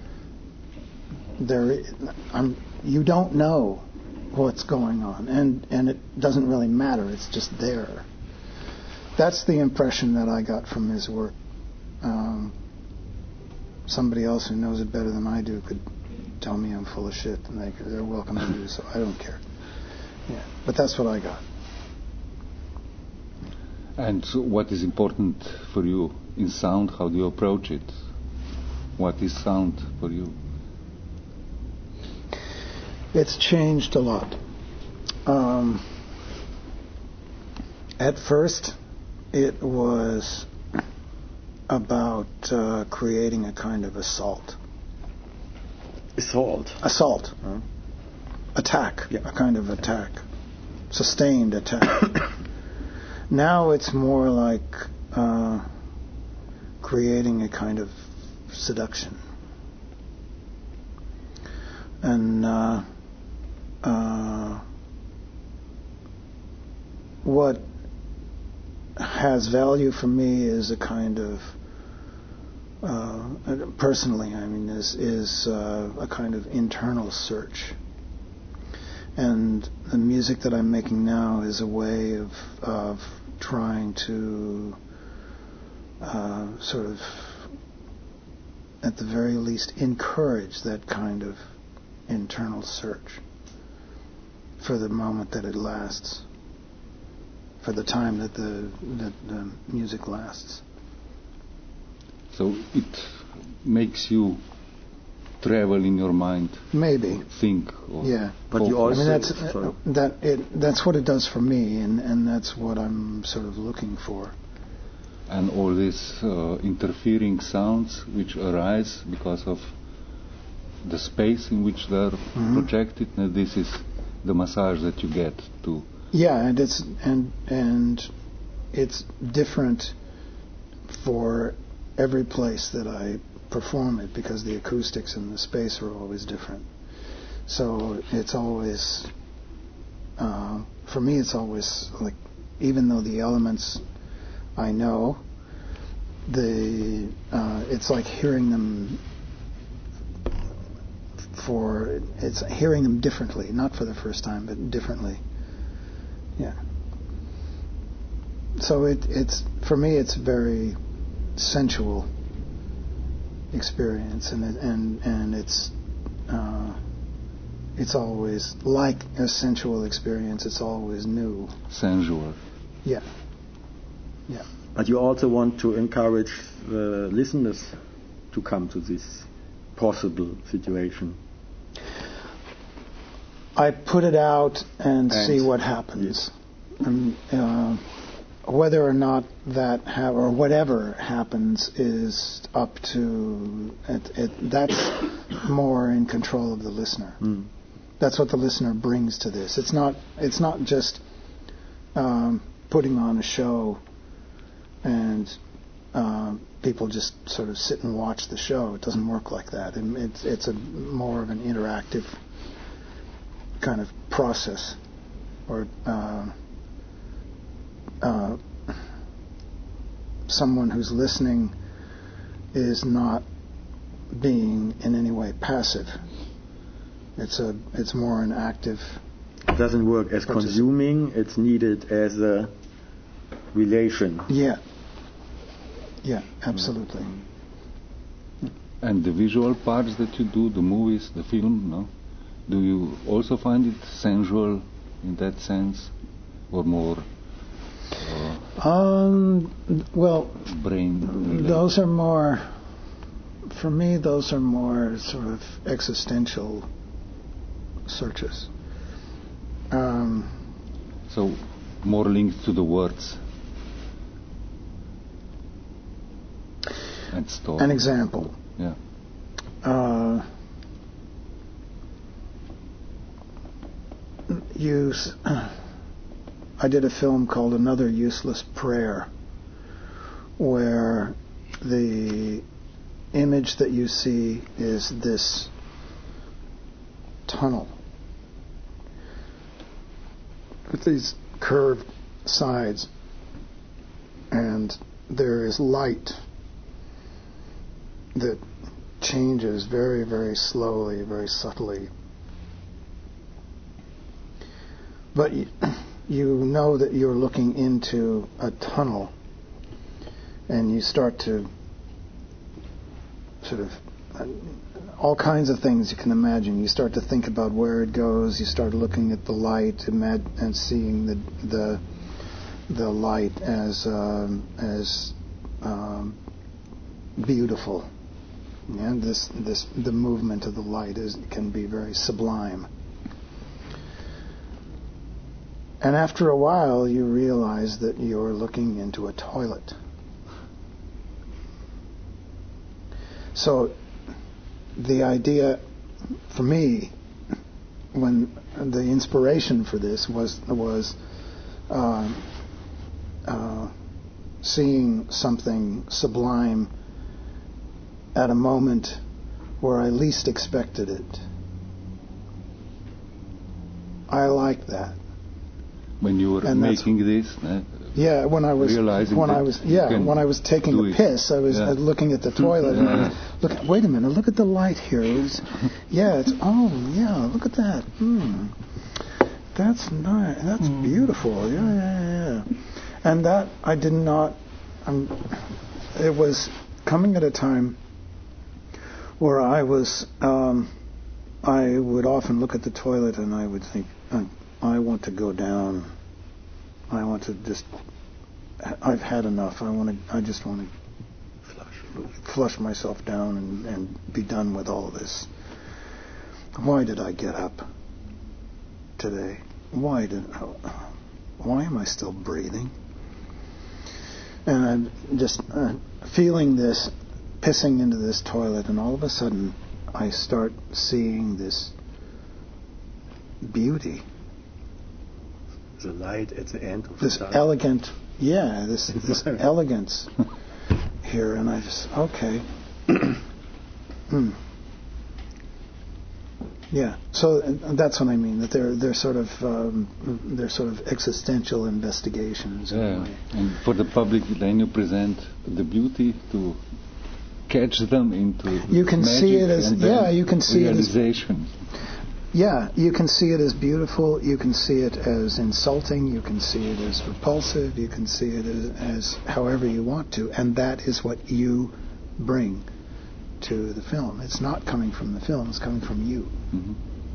There, I'm, you don't know what's going on, and and it doesn't really matter. It's just there. That's the impression that I got from his work. Um, somebody else who knows it better than I do could tell me I'm full of shit, and they, they're welcome to do so. I don't care. Yeah, but that's what I got. And so what is important for you in sound? How do you approach it? What is sound for you? It's changed a lot. Um, at first, it was about uh, creating a kind of assault. Assault. Assault. Huh? Attack. Yeah. A kind of attack. Sustained attack. Now it's more like uh, creating a kind of seduction. And uh, uh, what has value for me is a kind of Uh, personally, I mean, is is uh, a kind of internal search, and the music that I'm making now is a way of of trying to uh, sort of, at the very least, encourage that kind of internal search for the moment that it lasts, for the time that the that the music lasts. So it makes you travel in your mind. Maybe. Think. Or yeah. But you I also. mean, that's uh, that. It, that's what it does for me, and, and that's what I'm sort of looking for. And all these uh, interfering sounds which arise because of the space in which they're mm-hmm. projected. And this is the massage that you get to. Yeah, and it's and and it's different for every place that I perform it, because the acoustics and the space are always different. So it's always, uh, for me, it's always like, even though the elements I know, the uh, it's like hearing them for it's hearing them differently, not for the first time, but differently. Yeah. So it it's for me, it's very sensual experience, and it, and and it's uh, it's always like a sensual experience. It's always new. Sensual. Yeah. Yeah. But you also want to encourage the listeners to come to this possible situation. I put it out and, and see what happens. Yes. And, uh, whether or not that ha- or whatever happens is up to it, it, that's more in control of the listener. Mm. That's what the listener brings to this. It's not it's not just um, putting on a show and uh, people just sort of sit and watch the show. It doesn't work like that. It, it's it's a more of an interactive kind of process, or uh, Uh, someone who's listening is not being in any way passive. It's a it's more an active. It doesn't work as consuming. It's needed as a relation. Yeah. Yeah, absolutely. And the visual parts that you do, the movies, the film, no? Do you also find it sensual in that sense, or more Um, well, brain. Those are more, for me, those are more sort of existential searches. Um, so more linked to the words and story. An example. Yeah. Uh, use. I did a film called Another Useless Prayer, where the image that you see is this tunnel with these curved sides, and there is light that changes very, very slowly, very subtly. But you, you know that you're looking into a tunnel, and you start to sort of uh, all kinds of things you can imagine. You start to think about where it goes. You start looking at the light imag- and seeing the the the light as um, as um, beautiful. Yeah, this this the movement of the light is can be very sublime. And after a while, you realize that you're looking into a toilet. So the idea, for me, when the inspiration for this was was uh, uh, seeing something sublime at a moment where I least expected it. I like that. When you were And making this, eh, yeah, when I was realizing when I that was you yeah can when I was taking do a it. piss, I was Yeah. uh, looking at the toilet. Yeah. And look, wait a minute, look at the light here. It's, yeah, it's oh yeah, look at that. Hmm, that's nice. That's Mm. beautiful. Yeah, yeah, yeah. And that I did not. Um, it was coming at a time where I was. Um, I would often look at the toilet and I would think, uh, I want to go down. I want to just. I've had enough. I want to. I just want to flush, flush myself down and, and be done with all this. Why did I get up today? Why did? Why am I still breathing? And I'm just uh, feeling this, pissing into this toilet, and all of a sudden, I start seeing this beauty. The light at the end of This the tunnel. elegant, yeah, this this elegance here, and I just okay, hmm. yeah. So uh, that's what I mean. That they're they're sort of um, they're sort of existential investigations. In Yeah, a way. and for the public, then you present the beauty to catch them into You can magic see it as and then yeah. You can see it as realization. yeah. You can see it as beautiful. You can see it as insulting. You can see it as repulsive. You can see it as, as however you want to, and that is what you bring to the film. It's not coming from the film. It's coming from you. Mm-hmm.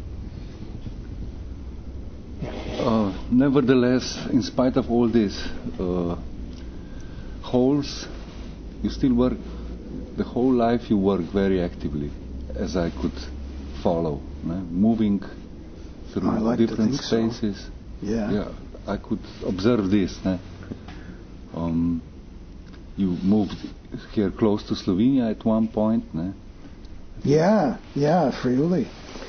Uh, nevertheless, in spite of all these uh, holes, you still work. The whole life you work very actively, as I could follow, né? Moving through I like to different think so. spaces. Yeah. Yeah, I could observe this. Né? Um, you moved here close to Slovenia at one point. Né? Yeah, yeah, Friuli.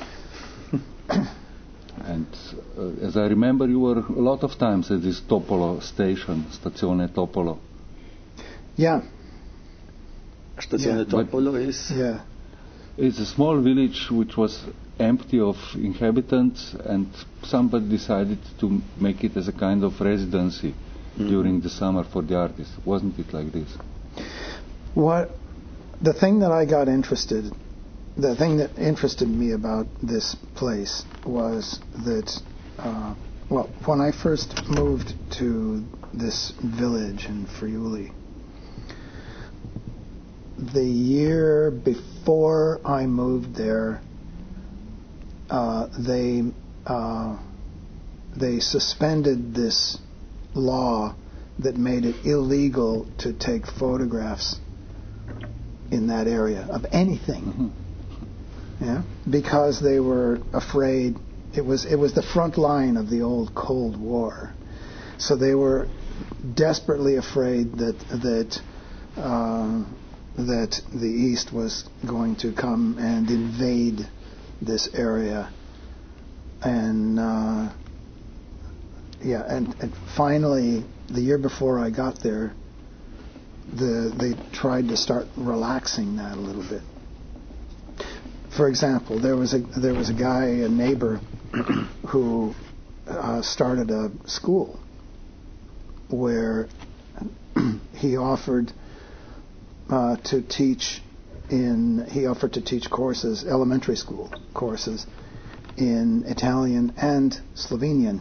And uh, as I remember, you were a lot of times at this Topolo station, Stazione Topolo. Yeah. Stazione Yeah. Topolo is Yeah. It's a small village which was empty of inhabitants, and somebody decided to make it as a kind of residency mm-hmm. during the summer for the artists. Wasn't it like this? What the thing that I got interested, the thing that interested me about this place was that, uh, well, when I first moved to this village in Friuli, the year before I moved there, uh, they uh, they suspended this law that made it illegal to take photographs in that area of anything. Mm-hmm. Yeah, because they were afraid. It was it was the front line of the old Cold War, so they were desperately afraid that that uh, that the East was going to come and invade this area, and uh, yeah, and, and finally, the year before I got there, the they tried to start relaxing that a little bit. For example, there was a there was a guy, a neighbor, who uh, started a school where he offered uh, to teach in he offered to teach courses, elementary school courses, in Italian and Slovenian.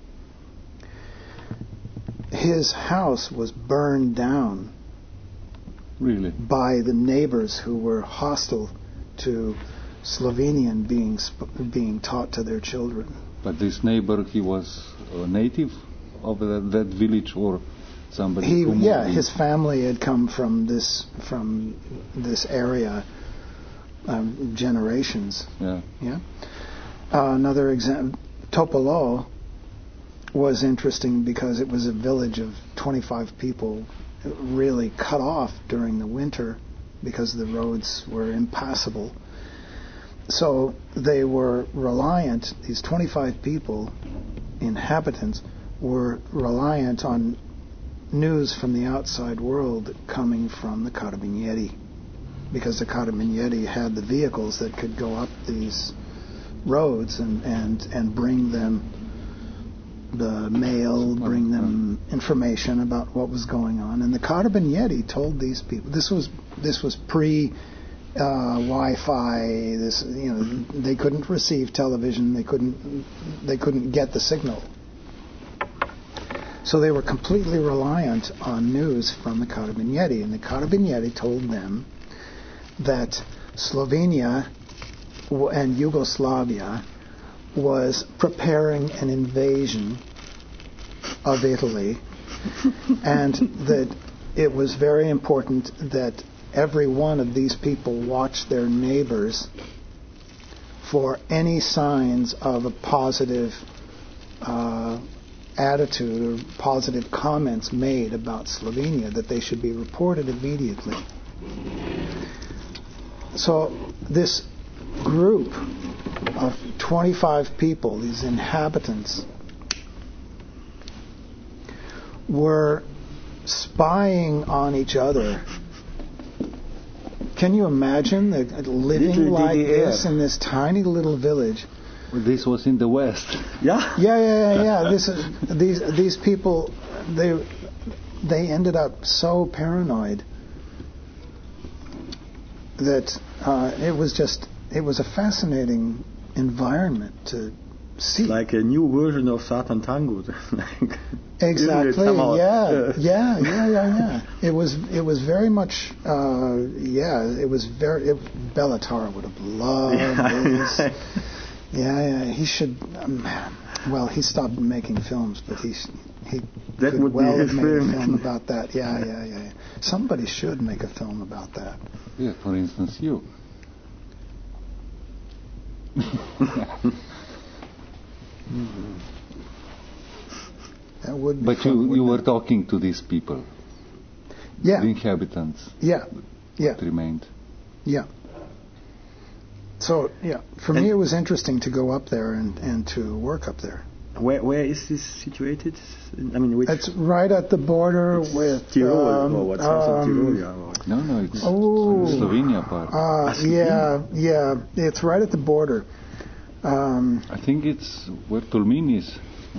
His house was burned down. Really? By the neighbors who were hostile to Slovenian being being taught to their children. But this neighbor, he was a native of that, that village, or somebody? He, who yeah, moved his family had come from this from this area, um, generations. Yeah. Yeah. Uh, another example, Topolo was interesting because it was a village of twenty-five people, really cut off during the winter because the roads were impassable. So they were reliant, these twenty-five people, inhabitants, were reliant on news from the outside world coming from the Carabinieri, because the Carabinieri had the vehicles that could go up these roads and, and, and bring them the mail, bring them information about what was going on. And the Carabinieri told these people, this was this was pre uh, Wi-Fi. This, you know, they couldn't receive television. They couldn't they couldn't get the signal. So they were completely reliant on news from the Carabinieri. And the Carabinieri told them that Slovenia and Yugoslavia was preparing an invasion of Italy, and that it was very important that every one of these people watch their neighbors for any signs of a positive uh, attitude or positive comments made about Slovenia, that they should be reported immediately. So this group of twenty-five people, these inhabitants, were spying on each other. Can you imagine the, living little like D D R. this in this tiny little village? Well, this was in the West. Yeah. Yeah, yeah, yeah, yeah. This is, these these people, they they ended up so paranoid that uh, it was just it was a fascinating environment to see. Like a new version of Satan Tango. Exactly. Somehow, yeah. uh, yeah. Yeah. Yeah. Yeah. It was. It was very much. Uh, yeah. It was very. It, Bellatar would have loved this. Yeah. Yeah. He should. Um, well, he stopped making films, but he he that could would well be his have made film. a film about that. Yeah. Yeah. Yeah. Yeah. Somebody should make a film about that. Yeah. For instance, you. Mm-hmm. That would be but fun, you, you were it? talking to these people, yeah, the inhabitants, yeah, yeah, that remained. Yeah. So yeah, for and me it was interesting to go up there and, and to work up there. Where where is this situated? I mean, which it's right at the border it's with Tyrol um, or what? South of um, Tyrol? Or no, no, it's oh, the Slovenia part. Uh, yeah, yeah, it's right at the border. Um, I think it's where Tolmin is.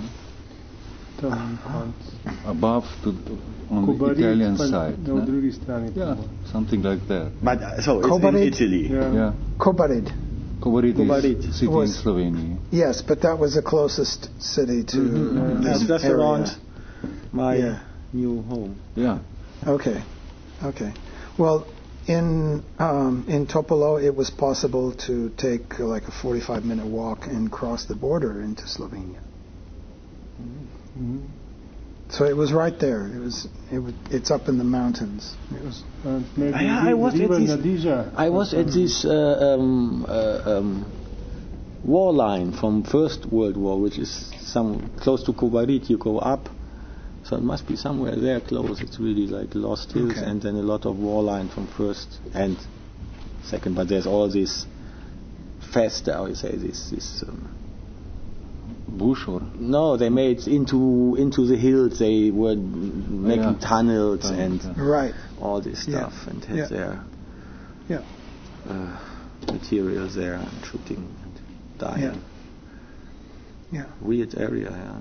Above to, on Kobarid, the Italian pa, side. Na No? drugi strani. Yeah, something like that. But uh, so it's Kobarid? in Italy. Yeah. Yeah. Kobarid. Kobarid Kobarid. is city was, in Slovenia. Yes, but that was the closest city to Mm-hmm. this It's just area. around my yeah. new home. Yeah. Okay. Okay. Well, in um, in Topolo, it was possible to take uh, like a forty-five minute walk and cross the border into Slovenia. Mm-hmm. So it was right there. It was. It was. It's up in the mountains. It was. Uh, maybe I, I was at River this, Nadija. I was at this uh, um, uh, um, war line from First World War, which is some close to Kobarid. You go up, so it must be somewhere there close. It's really like Lost Hills, Okay. and then a lot of war line from First and Second. But there's all this fest, how you say this this. Um, Bush or? No, they made into into the hills. They were m- making Yeah. tunnels Tunnels, and yeah. Right. all this Yeah. stuff, and had Yeah. their Yeah. uh, materials there and shooting and dying. Yeah. Yeah. Weird area, yeah.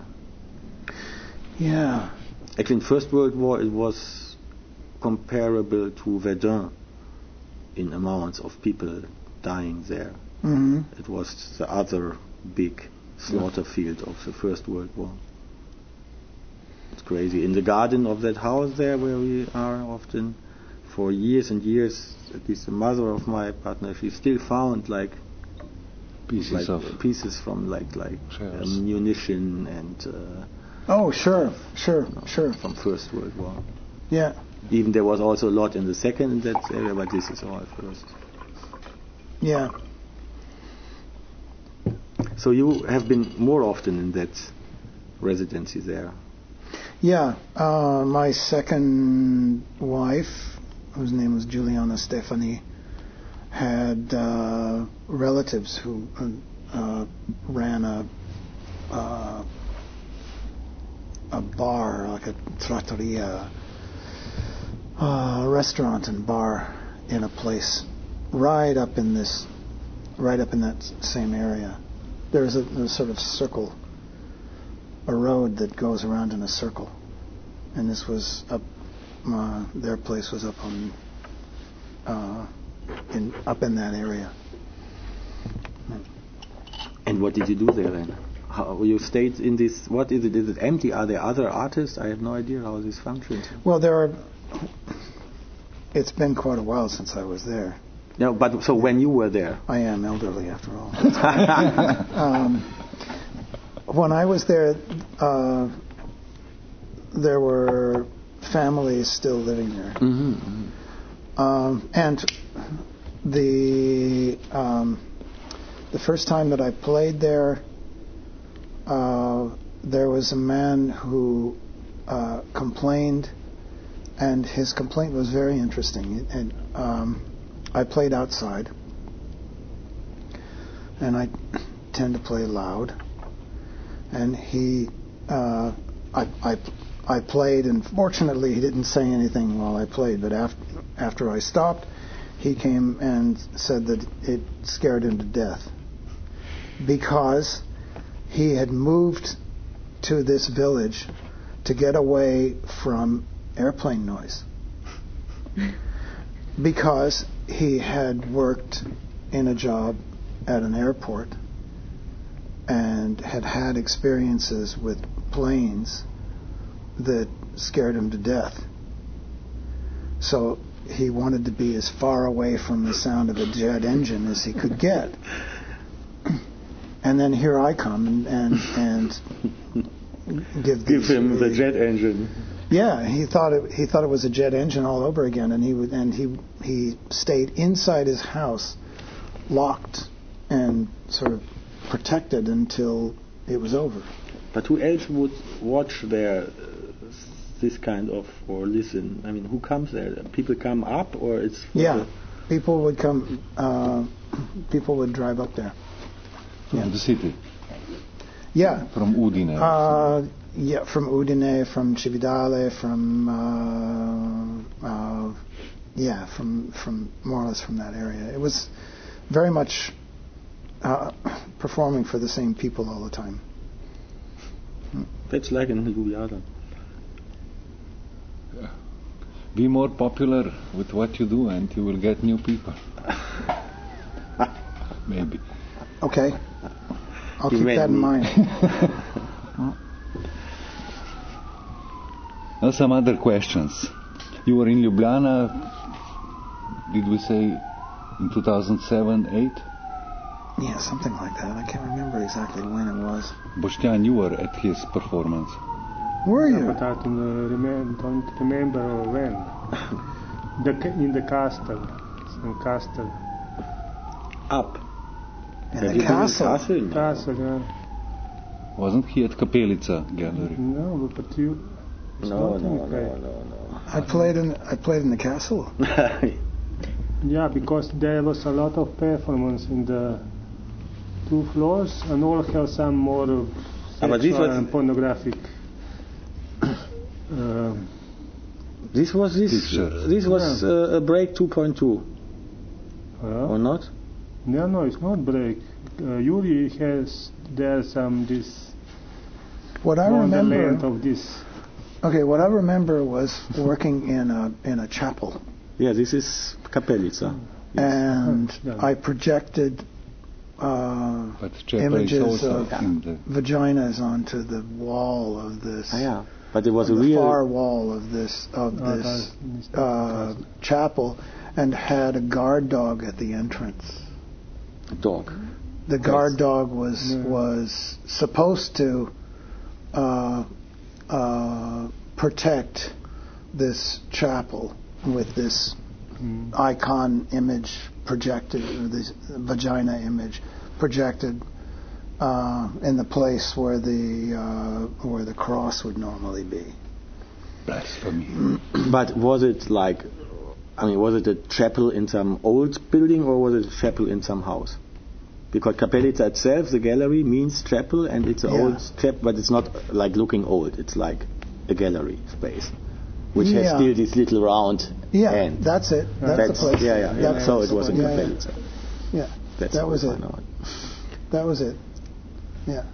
Yeah. Actually, in First World War, it was comparable to Verdun in amounts of people dying there. Mm-hmm. It was the other big slaughter field of the First World War. It's crazy. In the garden of that house there where we are often, for years and years, at least the mother of my partner, she still found like Pieces like of uh, pieces from like like shells. um, munition and uh, Oh, sure. Sure. you know, Sure. from First World War. Yeah. Even there was also a lot in the second in that area, but this is all first. Yeah. So you have been more often in that residency there. Yeah. Uh, my second wife, whose name was Juliana Stefani, had uh, relatives who uh, uh, ran a uh, a bar, like a trattoria, uh, restaurant and bar in a place right up in this, right up in that s- same area. There's a, a sort of circle, a road that goes around in a circle, and this was up. Uh, their place was up on, uh, in up in that area. And what did you do there then? How you stayed in this? What is it? Is it empty? Are there other artists? I have no idea how this functions. Well, there are. It's been quite a while since I was there. No, but so when you were there, I am elderly after all. um, when I was there, uh, there were families still living there, mm-hmm. um, and the um, the first time that I played there, uh, there was a man who uh, complained, and his complaint was very interesting. And um, I played outside, and I tend to play loud. And he, uh, I, I, I played, and fortunately he didn't say anything while I played. But after after I stopped, he came and said that it scared him to death because he had moved to this village to get away from airplane noise. Because he had worked in a job at an airport and had had experiences with planes that scared him to death. So he wanted to be as far away from the sound of a jet engine as he could get. And then here I come and and, and give, give these, him the uh, jet engine. Yeah, he thought it, he thought it was a jet engine all over again, and he would and he he stayed inside his house, locked and sort of protected until it was over. But who else would watch there, uh, this kind of, or listen? I mean, who comes there? People come up, or it's for Yeah, the- people would come. Uh, people would drive up there. from Yeah. the city, Yeah. from Udine. Uh, yeah, from Udine, from Cividale, from uh, uh, yeah, from from more or less from that area. It was very much uh, performing for the same people all the time. That's like in Ljubljana. Be more popular with what you do, and you will get new people. Maybe. Okay, I'll You keep made that in me. mind. Now some other questions. You were in Ljubljana, did we say in two thousand seven, eight? Yeah, something like that. I can't remember exactly when it was. Boštjan, you were at his performance. Were Yeah, you? but I don't, uh, remember, don't remember when. The ca- in the castle, some castle. Up. In Have the you been in castle? castle? No. Castle, yeah. Wasn't he at Kapelica Gallery? No, but you. It's No, not no, in no, Prague. no, no. I played in I played in the castle. Yeah, because there was a lot of performance in the two floors, and all have some more of Ah, but this sexual was- and pornographic. um, This was this. Pictures. This was Yeah. uh, a break two point two, uh, or not? no, no, it's not break. Uh, Yuri has there some this What I wonderland remember, of this. okay, what I remember was working in a in a chapel, Yeah, this is Kapelica. and Yeah. I projected uh, But chapel is images also of in the... vaginas onto the wall of this, Ah, yeah. But it was a the real. far wall of this of Oh, this that's- uh, chapel, and had a guard dog at the entrance. dog. The guard Yes. dog was Yeah. was supposed to uh, uh, protect this chapel with this Mm. icon image projected, or this vagina image projected uh, in the place where the uh, where the cross would normally be. Blasphemy. But was it like, I mean, was it a chapel in some old building or was it a chapel in some house? Because Kapelica itself, the gallery, means chapel, and it's an Yeah. old chapel, but it's not like looking old. It's like a gallery space, which has Yeah. still this little round Yeah, end. that's it. That's, That's- the place. Yeah, yeah. That's so the it was in place. Yeah, yeah. Kapelica. Yeah, That's that how was we it. find out. That was it. Yeah.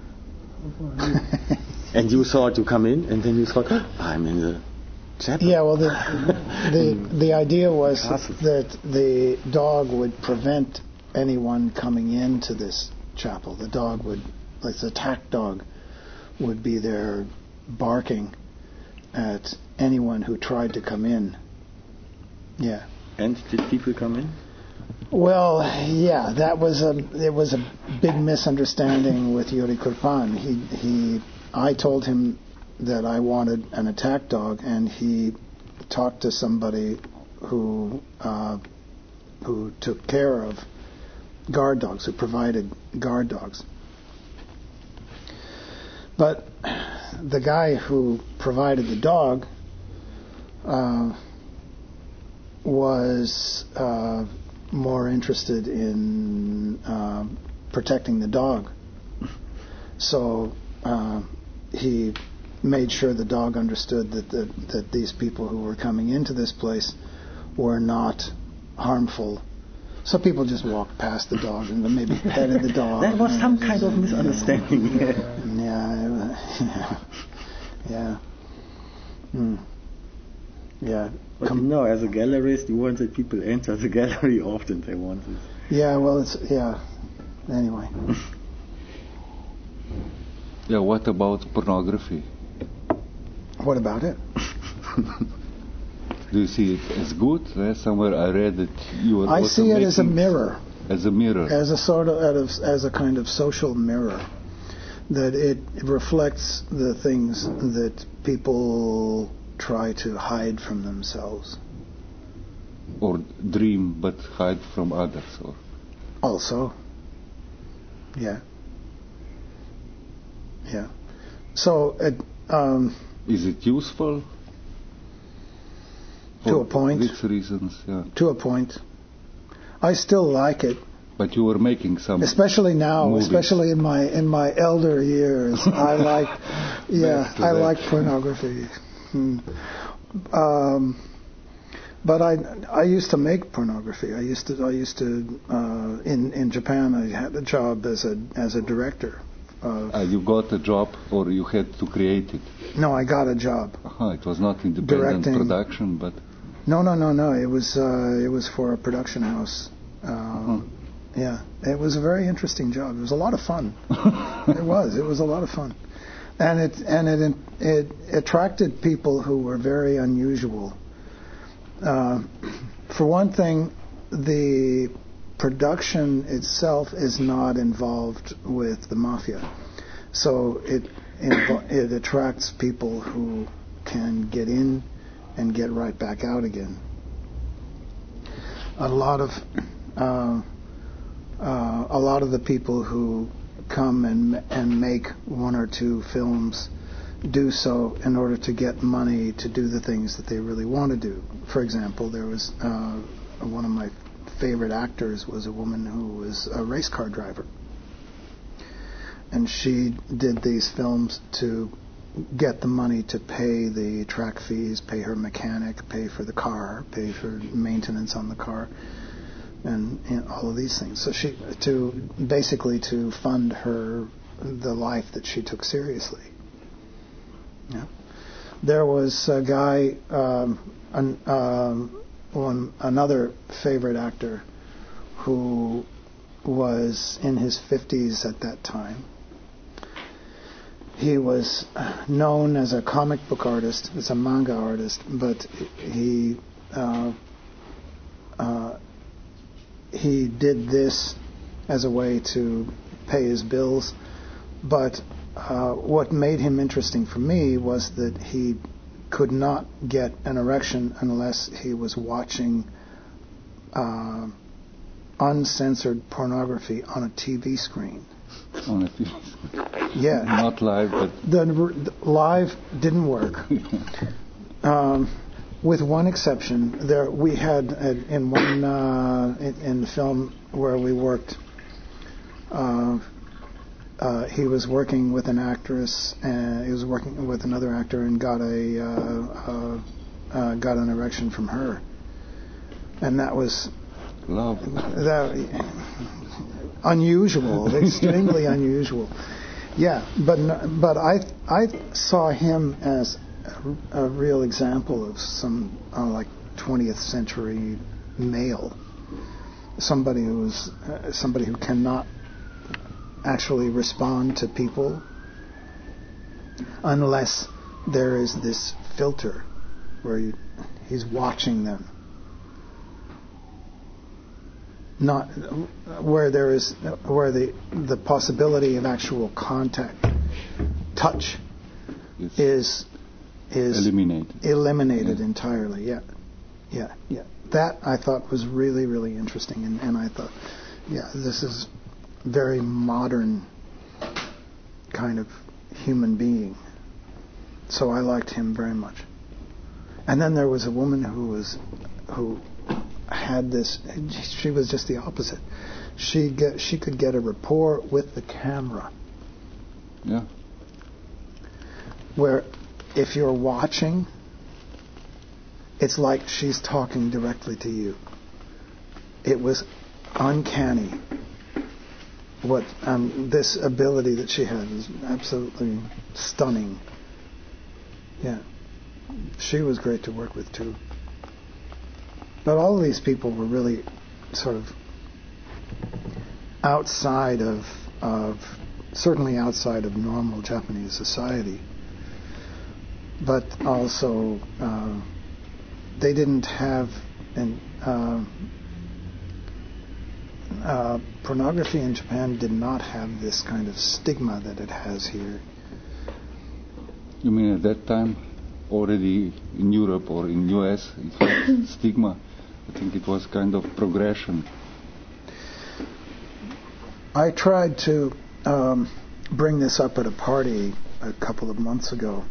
And you thought to come in, and then you thought, I'm in the chapel. Yeah, well, the the the idea was Castle. that the dog would prevent anyone coming into this chapel. The dog would, like the attack dog, would be there barking at anyone who tried to come in. Yeah. And did people come in? Well, yeah, that was a it was a big misunderstanding with Yuri Kurpan. He he I told him that I wanted an attack dog, and he talked to somebody who uh, who took care of guard dogs, who provided guard dogs. But the guy who provided the dog uh, was uh, more interested in uh, protecting the dog. So uh, he made sure the dog understood that the, that these people who were coming into this place were not harmful. So people just walked past the dog and maybe petted the dog. That was some kind of misunderstanding. Yeah, it was- yeah, yeah. Hmm. Yeah. But you know, as a gallerist, you want that people enter the gallery often. They want this. Yeah, well, it's, yeah. Anyway. Yeah, what about pornography? What about it? Do you see it as good? Uh, somewhere I read that you were I also see it as a making- mirror, As a mirror. as a sort of, as as a kind of social mirror, that it reflects the things that people try to hide from themselves. Or dream but hide from others. Or Also, yeah, yeah. So, it, um, is it useful? To For a point. These reasons, yeah. to a point, I still like it. But you were making some. Especially now, movies. especially in my in my elder years, I like, yeah, Back to I that. like pornography. Hmm. Um, but I I used to make pornography. I used to I used to uh, in in Japan. I had a job as a as a director. Of, Uh, you got a job or you had to create it? no, I got a job. Uh-huh, it was not independent Directing. production, but No, no, no, no. It was uh, it was for a production house. Um, Yeah, it was a very interesting job. It was a lot of fun. It was. It was a lot of fun, and it and it it attracted people who were very unusual. Uh, for one thing, the production itself is not involved with the mafia, so it invo- it attracts people who can get in and get right back out again. A lot of uh, uh, a lot of the people who come and and make one or two films do so in order to get money to do the things that they really want to do. For example, there was uh, one of my favorite actors was a woman who was a race car driver, and she did these films to get the money to pay the track fees, pay her mechanic, pay for the car, pay for maintenance on the car, and, and all of these things. So she to basically to fund her the life that she took seriously. Yeah. There was a guy, um, an, um, one another favorite actor, who was in his fifties at that time. He was known as a comic book artist, as a manga artist, but he uh, uh, he did this as a way to pay his bills. But uh, what made him interesting for me was that he could not get an erection unless he was watching uh, uncensored pornography on a T V screen. On a T V screen. Yeah. Not live, but... The, the live didn't work. um, with one exception, there we had uh, in one uh, in, in the film where we worked, uh, uh, he was working with an actress, and he was working with another actor, and got a uh, uh, uh, got an erection from her, and that was love. That unusual, extremely unusual. Yeah, but but I I saw him as a, a real example of some uh, like twentieth century male, somebody who's uh, somebody who cannot actually respond to people unless there is this filter where you, he's watching them. Not where there is where the the possibility of actual contact, touch, It's is is eliminated. Eliminated yeah. entirely. Yeah, yeah, yeah. That I thought was really really interesting, and, and I thought, yeah, this is very modern kind of human being. So I liked him very much. And then there was a woman who was who. had this, she was just the opposite. She get she could get a rapport with the camera. Yeah. Where if you're watching, it's like she's talking directly to you. It was uncanny. What um, this ability that she had was absolutely stunning. Yeah. She was great to work with too. But all of these people were really sort of outside of, of certainly outside of normal Japanese society. But also, uh, they didn't have an uh, uh, pornography in Japan did not have this kind of stigma that it has here. You mean at that time, already in Europe or in U S, it had stigma? I think it was kind of progression. I tried to um, bring this up at a party a couple of months ago,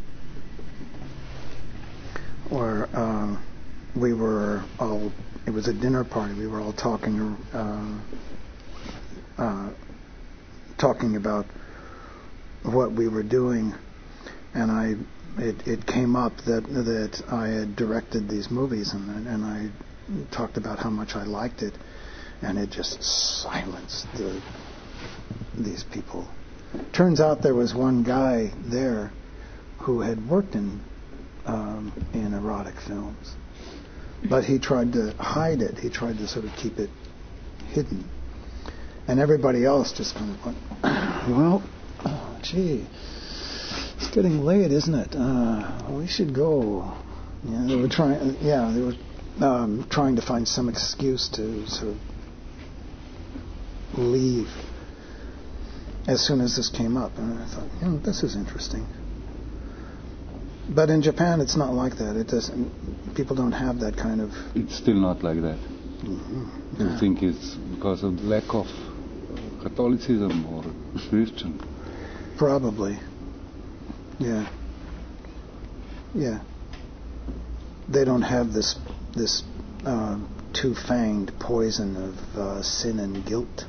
where uh, we were all, it was a dinner party, we were all talking uh, uh, talking about what we were doing, and I it, it came up that that I had directed these movies, and, and I talked about how much I liked it, and it just silenced the, these people. Turns out there was one guy there who had worked in um, in erotic films, but he tried to hide it. He tried to sort of keep it hidden, and everybody else just kind of went, "Well, oh, gee, it's getting late, isn't it? Uh, we should go." Yeah, they were trying. Yeah, they were. Um, trying to find some excuse to sort of leave. as soon as this came up, and I thought, you know, this is interesting. But in Japan, it's not like that. It doesn't. People don't have that kind of. It's still not like that. Mm-hmm. You think it's because of lack of Catholicism or Christian? Probably. Yeah. Yeah. They don't have this this uh, two-fanged poison of uh, sin and guilt.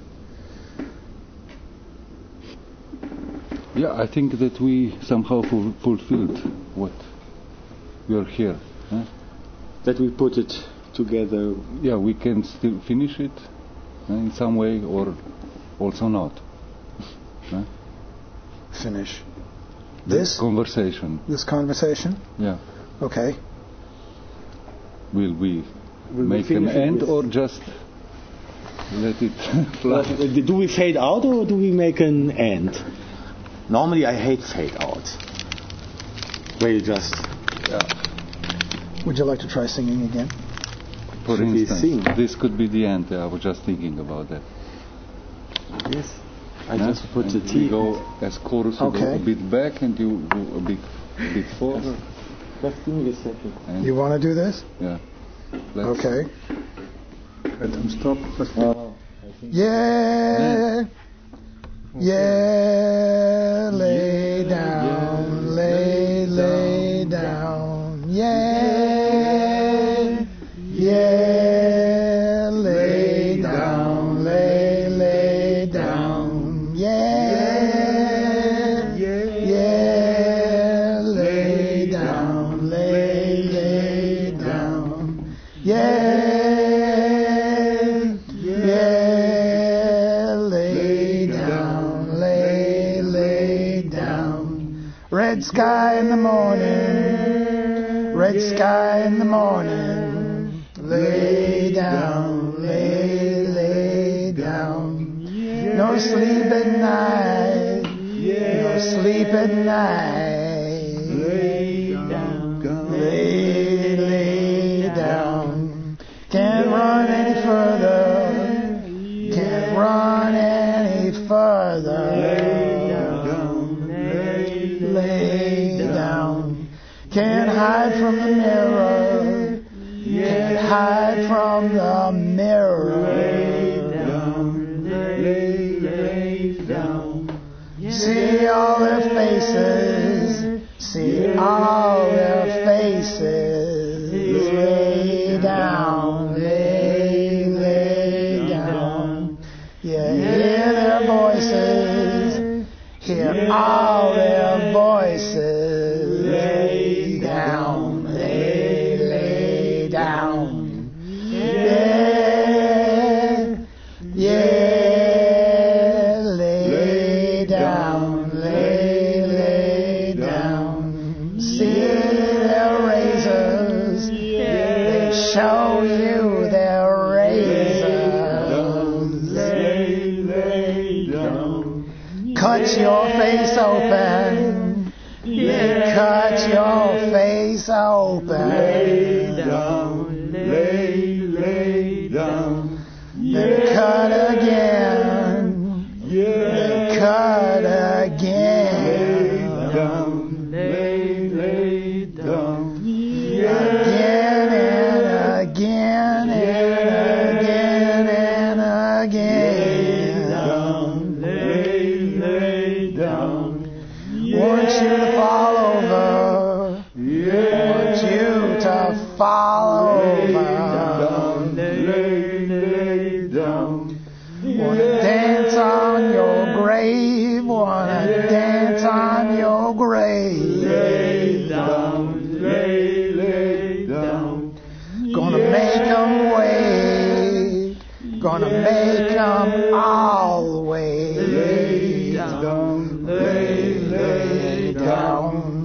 Yeah, I think that we somehow ful- fulfilled what we are here. Huh? That we put it together. Yeah, we can still finish it uh, in some way, or also not. Huh? Finish. This This? conversation. This conversation? Yeah. Okay. Will we Will make we an finish it end with- or just let it fly? Uh, do we fade out or do we make an end? Normally I hate fade out. Where you just... Yeah. Would you like to try singing again? For Should we instance, sing? this could be the end. I was just thinking about that. Yes. I Yeah? just put And the we T. go as chorus, you go Okay. a bit back and you go a bit, a bit forward. Just give me a second. And You want to do this? yeah. Let's- Okay. Let them stop. But Oh, Yeah. Yeah. Lay down. Lay, lay down. Yeah. Yeah. Lay down. Lay, lay down. Yeah. Yeah. Lay down. Lay, lay down. Yeah. Yeah. Lay down. Lay, lay down. Red sky in the morning. Red sky in the morning. Lay down. Lay, lay down. No sleep at night. No sleep at night. Lay down. Lay, lay down. Can't run any further. Can't run any further. Lay down. Lay down. Can't hide from the mirror. Can't hide from the mirror. Lay down. Lay down. See all their faces. See all their faces. Lay down. Lay, lay down. Yeah, hear their voices. Hear all their voices. Lay down. Lay, lay down. Yeah. Yeah. Lay down. Lay, lay down. See their razors. They show you their razors. Lay, lay down. Cut your face open. They cut your face open. Lay down. Lay, lay down. Then cut again. Then cut again. Lay down. Lay, lay down. Again and again and again and again. Lay, lay down. Want you to fall over. Want you to fall over. Lay, lay down. Wanna dance on your grave. Wanna dance on your grave. Lay down. Lay, lay down. Gonna make 'em wait. Gonna make 'em all wait. Lay down. Lay, lay down.